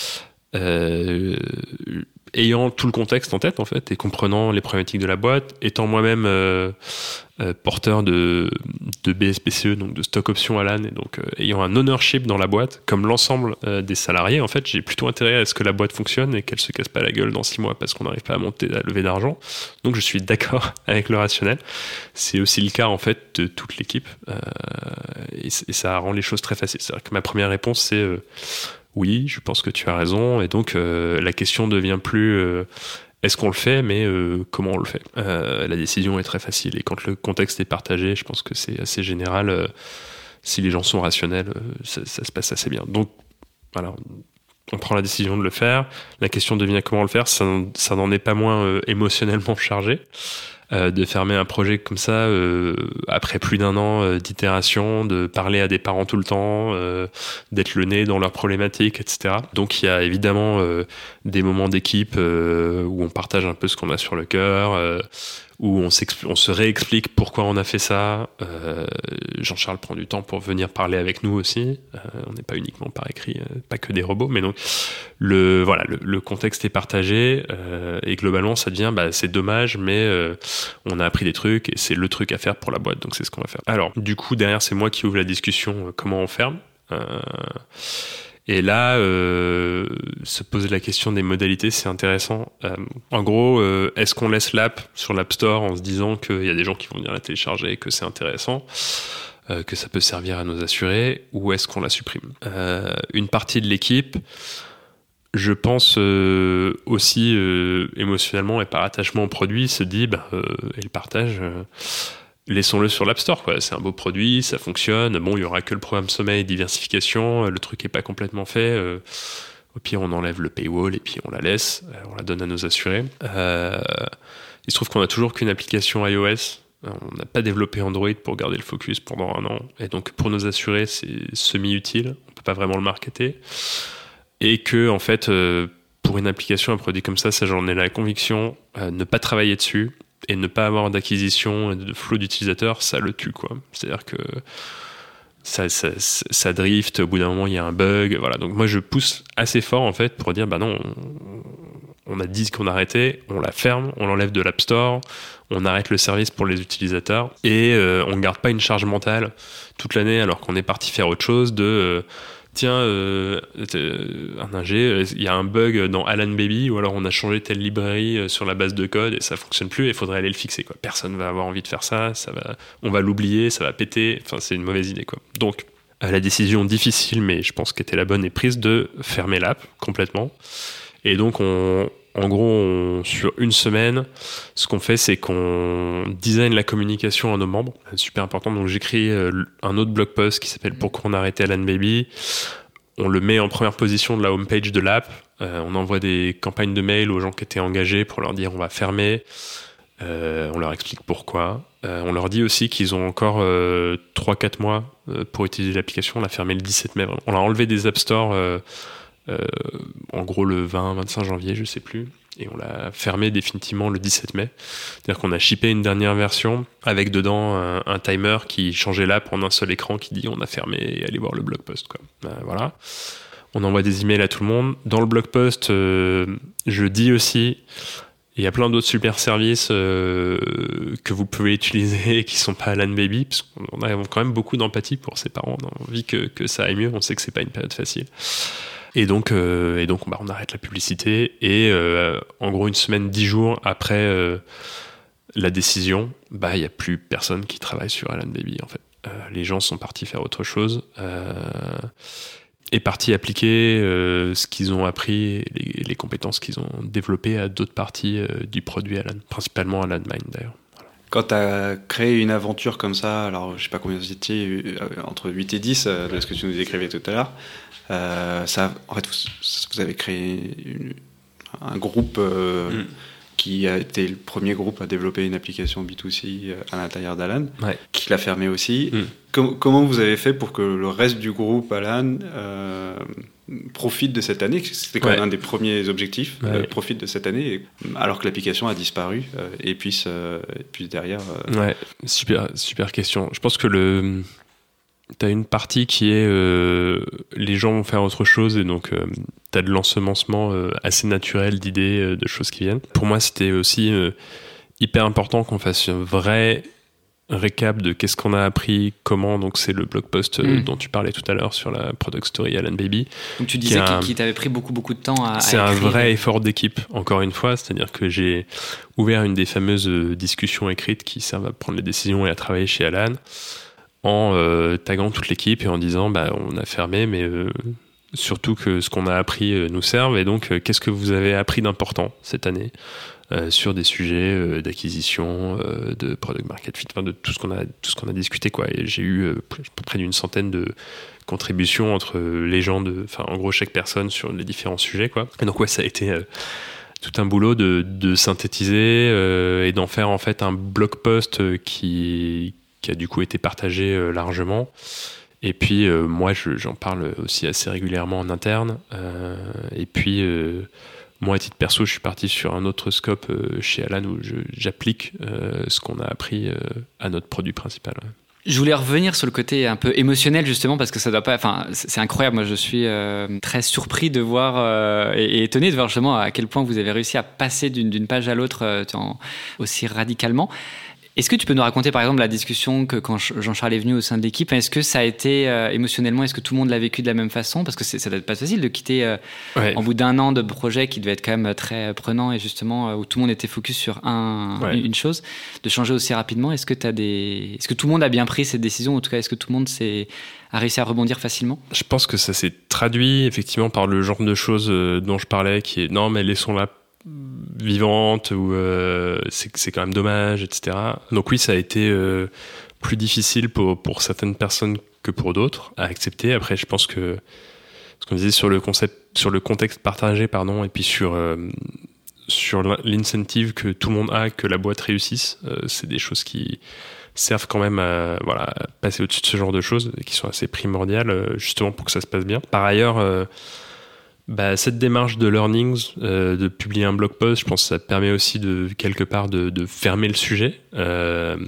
euh, ayant tout le contexte en tête, en fait, et comprenant les problématiques de la boîte, étant moi-même euh, euh, porteur de, de B S P C E, donc de stock option Alan, et donc euh, ayant un ownership dans la boîte, comme l'ensemble euh, des salariés, en fait, j'ai plutôt intérêt à ce que la boîte fonctionne et qu'elle se casse pas la gueule dans six mois parce qu'on n'arrive pas à monter, à lever d'argent. Donc, je suis d'accord avec le rationnel. C'est aussi le cas, en fait, de toute l'équipe, euh, et, et ça rend les choses très faciles. C'est-à-dire que ma première réponse, c'est euh, oui, je pense que tu as raison, et donc euh, la question devient plus euh, est-ce qu'on le fait, mais euh, comment on le fait. Euh, la décision est très facile, et quand le contexte est partagé, je pense que c'est assez général. Euh, si les gens sont rationnels, euh, ça, ça se passe assez bien. Donc voilà, on prend la décision de le faire. La question devient comment le faire. Ça, ça n'en est pas moins euh, émotionnellement chargé. Euh, de fermer un projet comme ça euh, après plus d'un an euh, d'itération, de parler à des parents tout le temps, euh, d'être le nez dans leurs problématiques, et cetera. Donc il y a évidemment euh, des moments d'équipe euh, où on partage un peu ce qu'on a sur le cœur, euh, où on, on se réexplique pourquoi on a fait ça. Euh, Jean-Charles prend du temps pour venir parler avec nous aussi. Euh, on n'est pas uniquement par écrit, euh, pas que des robots, mais donc le voilà, le, le contexte est partagé euh, et globalement ça devient bah, c'est dommage, mais euh, on a appris des trucs et c'est le truc à faire pour la boîte, donc c'est ce qu'on va faire. Alors du coup derrière c'est moi qui ouvre la discussion, euh, comment on ferme. Euh, Et là, euh, se poser la question des modalités, c'est intéressant. Euh, en gros, euh, est-ce qu'on laisse l'app sur l'App Store en se disant qu'il y a des gens qui vont venir la télécharger et que c'est intéressant, euh, que ça peut servir à nos assurés, ou est-ce qu'on la supprime ? euh, Une partie de l'équipe, je pense euh, aussi euh, émotionnellement et par attachement au produit, se dit, bah, euh, et le partage... Euh, laissons-le sur l'App Store, quoi. C'est un beau produit, ça fonctionne. Bon, il y aura que le programme sommeil, diversification. Le truc est pas complètement fait. Euh, au pire, on enlève le paywall et puis on la laisse. On la donne à nos assurés. Euh, il se trouve qu'on a toujours qu'une application iOS. On n'a pas développé Android pour garder le focus pendant un an. Et donc, pour nos assurés, c'est semi-utile. On peut pas vraiment le marketer. Et que, en fait, euh, pour une application, un produit comme ça, ça j'en ai la conviction, euh, ne pas travailler dessus et ne pas avoir d'acquisition et de flot d'utilisateurs, ça le tue, quoi. C'est-à-dire que ça, ça, ça drift, au bout d'un moment, il y a un bug, voilà. Donc moi, je pousse assez fort, en fait, pour dire, bah non, on, on a dit qu'on arrêtait, on la ferme, on l'enlève de l'App Store, on arrête le service pour les utilisateurs, et euh, on ne garde pas une charge mentale toute l'année, alors qu'on est parti faire autre chose, de... Euh, tiens, euh, un ingé, il y a un bug dans Alan Baby, ou alors on a changé telle librairie sur la base de code et ça fonctionne plus, et il faudrait aller le fixer, quoi. Personne va avoir envie de faire ça, ça va, on va l'oublier, ça va péter, enfin c'est une mauvaise idée, quoi. Donc la décision difficile, mais je pense qu'était la bonne, est prise de fermer l'app complètement. Et donc on, en gros, on, sur une semaine, ce qu'on fait, c'est qu'on design la communication à nos membres. C'est super important. Donc, j'écris un autre blog post qui s'appelle « Pourquoi on a arrêté Alan Baby ». On le met en première position de la homepage de l'app. Euh, on envoie des campagnes de mail aux gens qui étaient engagés pour leur dire « on va fermer ». Euh, on leur explique pourquoi. Euh, on leur dit aussi qu'ils ont encore euh, trois quatre mois euh, pour utiliser l'application. On l'a fermé le dix-sept mai. On l'a enlevé des App Store euh, euh, en gros le vingt vingt-cinq janvier, je sais plus. Et on l'a fermé définitivement le dix-sept mai. C'est-à-dire qu'on a shippé une dernière version avec dedans un, un timer qui changeait l'app en un seul écran qui dit on a fermé et allez voir le blog post, quoi. Ben, voilà. On envoie des emails à tout le monde. Dans le blog post, euh, je dis aussi, il y a plein d'autres super services euh, que vous pouvez utiliser et qui sont pas Alan Baby, parce qu'on a quand même beaucoup d'empathie pour ses parents. On a envie que, que ça aille mieux. On sait que c'est pas une période facile. Et donc, euh, et donc bah, on arrête la publicité. Et euh, en gros, une semaine, dix jours après euh, la décision, bah, il n'y a plus personne qui travaille sur Alan Baby, en fait. Euh, les gens sont partis faire autre chose euh, et partis appliquer euh, ce qu'ils ont appris, les, les compétences qu'ils ont développées à d'autres parties euh, du produit Alan, principalement Alan Mind d'ailleurs. Quand tu as créé une aventure comme ça, alors je sais pas combien vous étiez, entre huit et dix, euh, de ce que tu nous décrivais tout à l'heure, euh, ça, en fait, vous, vous avez créé une, un groupe euh, mm. qui a été le premier groupe à développer une application B deux C à l'intérieur d'Alan, ouais. qui l'a fermé aussi. Mm. Com- comment vous avez fait pour que le reste du groupe Alan euh, profite de cette année? C'était quand ouais. même un des premiers objectifs, ouais. euh, profite de cette année, alors que l'application a disparu euh, et puisse, euh, et puisse derrière... Euh... Ouais, super, super question. Je pense que le... t'as une partie qui est euh, les gens vont faire autre chose et donc euh, t'as de l'ensemencement euh, assez naturel d'idées, euh, de choses qui viennent. Pour moi, c'était aussi euh, hyper important qu'on fasse un vrai récap de qu'est-ce qu'on a appris, comment, donc c'est le blog post euh, mmh. dont tu parlais tout à l'heure sur la product story Alan Baby. Donc tu disais qu'il t'avait pris beaucoup beaucoup de temps à, c'est à écrire. Un vrai effort d'équipe, encore une fois, c'est-à-dire que j'ai ouvert une des fameuses discussions écrites qui servent à prendre les décisions et à travailler chez Alan, en euh, taguant toute l'équipe et en disant bah, on a fermé, mais euh, surtout que ce qu'on a appris euh, nous serve, et donc euh, qu'est-ce que vous avez appris d'important cette année euh, sur des sujets euh, d'acquisition, euh, de product market fit, enfin, de tout ce qu'on a, tout ce qu'on a discuté, quoi. Et j'ai eu euh, près d'une centaine de contributions entre les gens, de, enfin, en gros chaque personne sur les différents sujets, quoi. Et donc ouais, ça a été euh, tout un boulot de, de synthétiser euh, et d'en faire en fait un blog post qui qui a du coup été partagé euh, largement. Et puis, euh, moi, je, j'en parle aussi assez régulièrement en interne. Euh, et puis, euh, moi, à titre perso, je suis parti sur un autre scope euh, chez Alan où je, j'applique euh, ce qu'on a appris euh, à notre produit principal. Ouais. Je voulais revenir sur le côté un peu émotionnel, justement, parce que ça doit pas... Enfin, c'est incroyable. Moi, je suis euh, très surpris de voir euh, et, et étonné de voir justement à quel point vous avez réussi à passer d'une, d'une page à l'autre euh, aussi radicalement. Est-ce que tu peux nous raconter, par exemple, la discussion que quand Jean-Charles est venu au sein de l'équipe, est-ce que ça a été euh, émotionnellement, est-ce que tout le monde l'a vécu de la même façon? Parce que c'est, ça doit être pas facile de quitter euh, ouais. en bout d'un an de projet qui devait être quand même très prenant et justement où tout le monde était focus sur un, ouais. une chose, de changer aussi rapidement. Est-ce que t'as des, est-ce que tout le monde a bien pris cette décision? En tout cas, est-ce que tout le monde s'est, a réussi à rebondir facilement? Je pense que ça s'est traduit effectivement par le genre de choses dont je parlais, qui est non, mais laissons-la vivante, ou euh, c'est, c'est quand même dommage, et cetera. Donc oui, ça a été euh, plus difficile pour, pour certaines personnes que pour d'autres à accepter. Après, je pense que ce qu'on disait sur le concept, sur le contexte partagé, pardon, et puis sur euh, sur l'incentive que tout le monde a, que la boîte réussisse, euh, c'est des choses qui servent quand même à voilà, passer au-dessus de ce genre de choses, qui sont assez primordiales, justement pour que ça se passe bien. Par ailleurs, euh, Bah, cette démarche de learnings, euh, de publier un blog post, je pense que ça permet aussi de quelque part de, de fermer le sujet. Euh,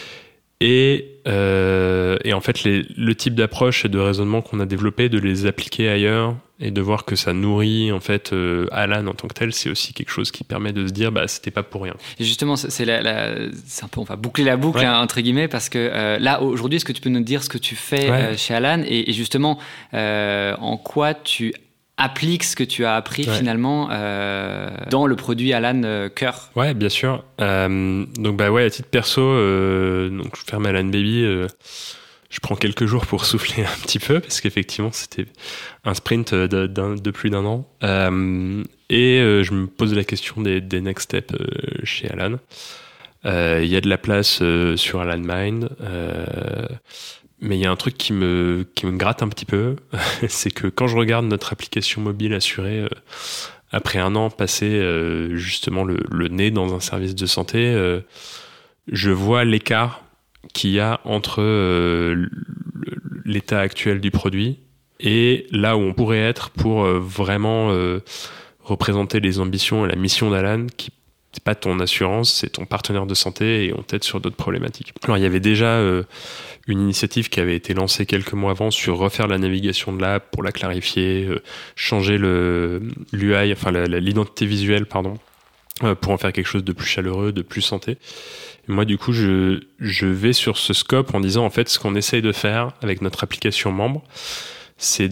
et, euh, et en fait, les, le type d'approche et de raisonnement qu'on a développé, de les appliquer ailleurs et de voir que ça nourrit en fait euh, Alan en tant que tel, c'est aussi quelque chose qui permet de se dire bah c'était pas pour rien. Et justement, c'est, la, la, c'est un peu, on va boucler la boucle ouais. hein, entre guillemets, parce que euh, là aujourd'hui, est-ce que tu peux nous dire ce que tu fais ouais. euh, chez Alan et, et justement euh, en quoi tu applique ce que tu as appris ouais. finalement euh, dans le produit Alan euh, Cœur. Ouais, bien sûr. Euh, donc bah ouais, à titre perso, euh, donc je ferme Alan Baby. Euh, je prends quelques jours pour souffler un petit peu parce qu'effectivement c'était un sprint de, de, de plus d'un an. Euh, et euh, je me pose la question des, des next steps euh, chez Alan. Il euh, y a de la place euh, sur Alan Mind. Euh, Mais il y a un truc qui me, qui me gratte un petit peu, c'est que quand je regarde notre application mobile assurée, euh, après un an passé euh, justement le, le nez dans un service de santé, euh, je vois l'écart qu'il y a entre euh, l'état actuel du produit et là où on pourrait être pour euh, vraiment euh, représenter les ambitions et la mission d'Alan, qui c'est pas ton assurance, c'est ton partenaire de santé et on t'aide sur d'autres problématiques. Alors il y avait déjà euh, une initiative qui avait été lancée quelques mois avant sur refaire la navigation de l'app pour la clarifier, euh, changer le l'U I, enfin la, la, l'identité visuelle, pardon, euh, pour en faire quelque chose de plus chaleureux, de plus santé. Et moi du coup je je vais sur ce scope en disant en fait ce qu'on essaye de faire avec notre application membre, c'est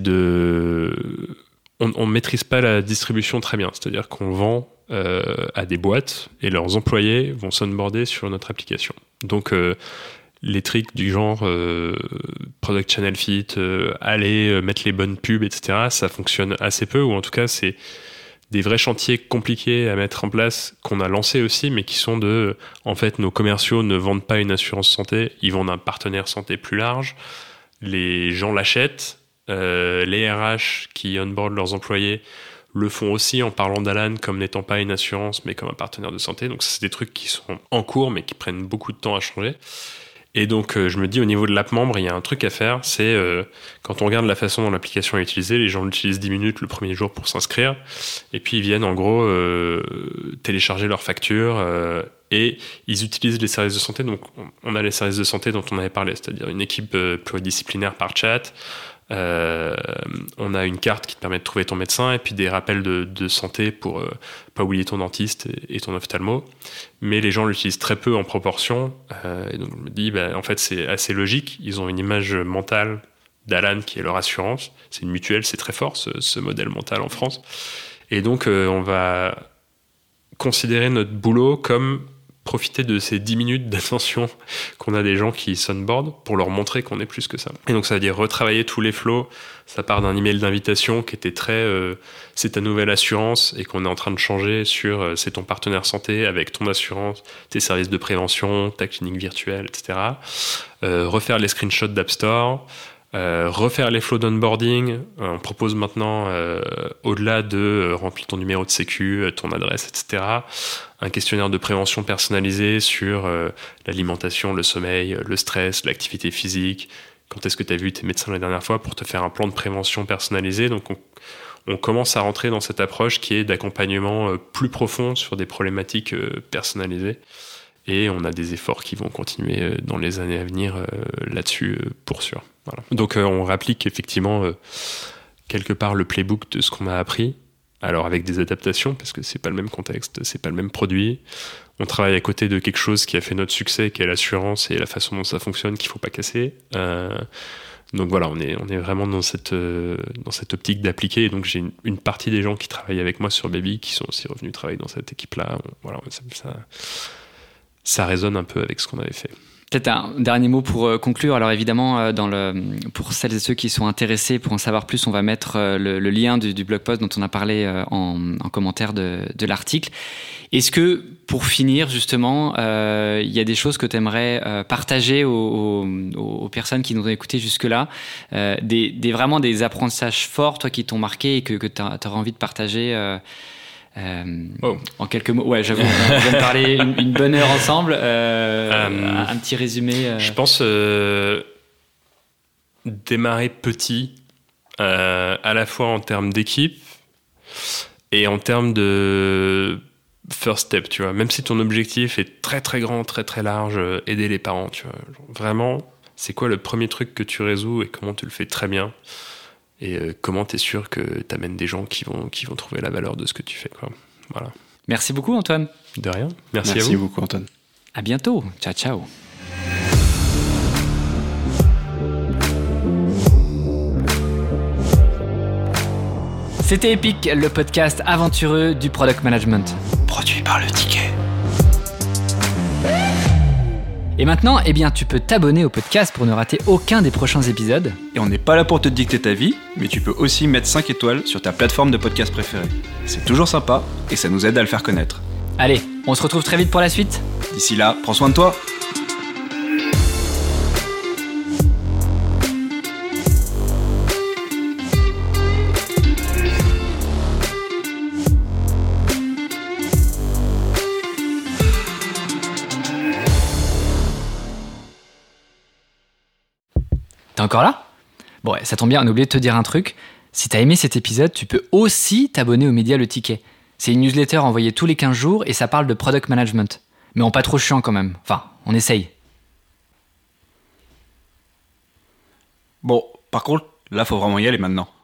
de on, on maîtrise pas la distribution très bien, c'est-à-dire qu'on vend Euh, à des boîtes et leurs employés vont s'onboarder sur notre application. Donc euh, les tricks du genre euh, Product Channel Fit, euh, aller euh, mettre les bonnes pubs, et cetera, ça fonctionne assez peu, ou en tout cas c'est des vrais chantiers compliqués à mettre en place qu'on a lancés aussi, mais qui sont de, en fait, nos commerciaux ne vendent pas une assurance santé, ils vendent un partenaire santé plus large, les gens l'achètent, euh, les R H qui onboardent leurs employés le font aussi en parlant d'Alan comme n'étant pas une assurance mais comme un partenaire de santé. Donc ça, c'est des trucs qui sont en cours mais qui prennent beaucoup de temps à changer. Et donc euh, je me dis au niveau de l'app membre, il y a un truc à faire, c'est euh, quand on regarde la façon dont l'application est utilisée, les gens l'utilisent dix minutes le premier jour pour s'inscrire et puis ils viennent en gros euh, télécharger leur facture euh, et ils utilisent les services de santé. Donc on a les services de santé dont on avait parlé, c'est-à-dire une équipe euh, pluridisciplinaire par chat. Euh, on a une carte qui te permet de trouver ton médecin et puis des rappels de, de santé pour euh, pas oublier ton dentiste et, et ton ophtalmo, mais les gens l'utilisent très peu en proportion euh, et donc je me dis bah, en fait c'est assez logique, ils ont une image mentale d'Alan qui est leur assurance, c'est une mutuelle, c'est très fort ce, ce modèle mental en France, et donc euh, on va considérer notre boulot comme profiter de ces dix minutes d'attention qu'on a des gens qui s'onboardent pour leur montrer qu'on est plus que ça. Et donc ça veut dire retravailler tous les flows. Ça part d'un email d'invitation qui était très euh, c'est ta nouvelle assurance et qu'on est en train de changer sur euh, c'est ton partenaire santé avec ton assurance, tes services de prévention, ta clinique virtuelle, et cetera. Euh, refaire les screenshots d'App Store. Euh, refaire les flows d'onboarding. Euh, on propose maintenant, euh, au-delà de euh, remplir ton numéro de sécu, euh, ton adresse, et cetera, un questionnaire de prévention personnalisé sur euh, l'alimentation, le sommeil, le stress, l'activité physique. Quand est-ce que tu as vu tes médecins la dernière fois pour te faire un plan de prévention personnalisé. Donc on, on commence à rentrer dans cette approche qui est d'accompagnement euh, plus profond sur des problématiques euh, personnalisées. Et on a des efforts qui vont continuer euh, dans les années à venir euh, là-dessus, euh, pour sûr. Voilà. Donc euh, on réapplique effectivement euh, quelque part le playbook de ce qu'on a appris, alors avec des adaptations parce que c'est pas le même contexte, c'est pas le même produit. On travaille à côté de quelque chose qui a fait notre succès, qui est l'assurance et la façon dont ça fonctionne qu'il faut pas casser. Euh, donc voilà, on est on est vraiment dans cette euh, dans cette optique d'appliquer. Et donc j'ai une, une partie des gens qui travaillent avec moi sur Baby qui sont aussi revenus travailler dans cette équipe-là. On, voilà, ça, ça ça résonne un peu avec ce qu'on avait fait. Peut-être un dernier mot pour euh, conclure. Alors évidemment, euh, dans le, pour celles et ceux qui sont intéressés pour en savoir plus, on va mettre euh, le, le lien du, du blog post dont on a parlé euh, en, en commentaire de, de l'article. Est-ce que, pour finir justement, euh, il y a des choses que tu aimerais euh, partager aux, aux, aux personnes qui nous ont écoutés jusque-là, euh, des, des, vraiment des apprentissages forts, toi, qui t'ont marqué et que, que tu auras envie de partager euh, Euh, oh. En quelques mots, ouais, j'avoue, on vient de parler une, une bonne heure ensemble. Euh, um, un petit résumé. Euh... Je pense euh, démarrer petit, euh, à la fois en termes d'équipe et en termes de first step, tu vois. Même si ton objectif est très très grand, très très large, euh, aider les parents, tu vois. Genre, vraiment, c'est quoi le premier truc que tu résous et comment tu le fais très bien? Et euh, comment t'es sûr que t'amènes des gens qui vont, qui vont trouver la valeur de ce que tu fais, quoi. Voilà. Merci beaucoup, Antoine. De rien. Merci, Merci à vous. beaucoup, Antoine. À bientôt. Ciao, ciao. C'était Epic, le podcast aventureux du product management. Produit par le ticket. Et maintenant, eh bien, tu peux t'abonner au podcast pour ne rater aucun des prochains épisodes. Et on n'est pas là pour te dicter ta vie, mais tu peux aussi mettre cinq étoiles sur ta plateforme de podcast préférée. C'est toujours sympa et ça nous aide à le faire connaître. Allez, on se retrouve très vite pour la suite. D'ici là, prends soin de toi. T'es encore là ? Bon, ouais, ça tombe bien, on a oublié de te dire un truc. Si t'as aimé cet épisode, tu peux aussi t'abonner au média Le Ticket. C'est une newsletter envoyée tous les quinze jours et ça parle de product management. Mais en pas trop chiant quand même. Enfin, on essaye. Bon, par contre, là, faut vraiment y aller maintenant.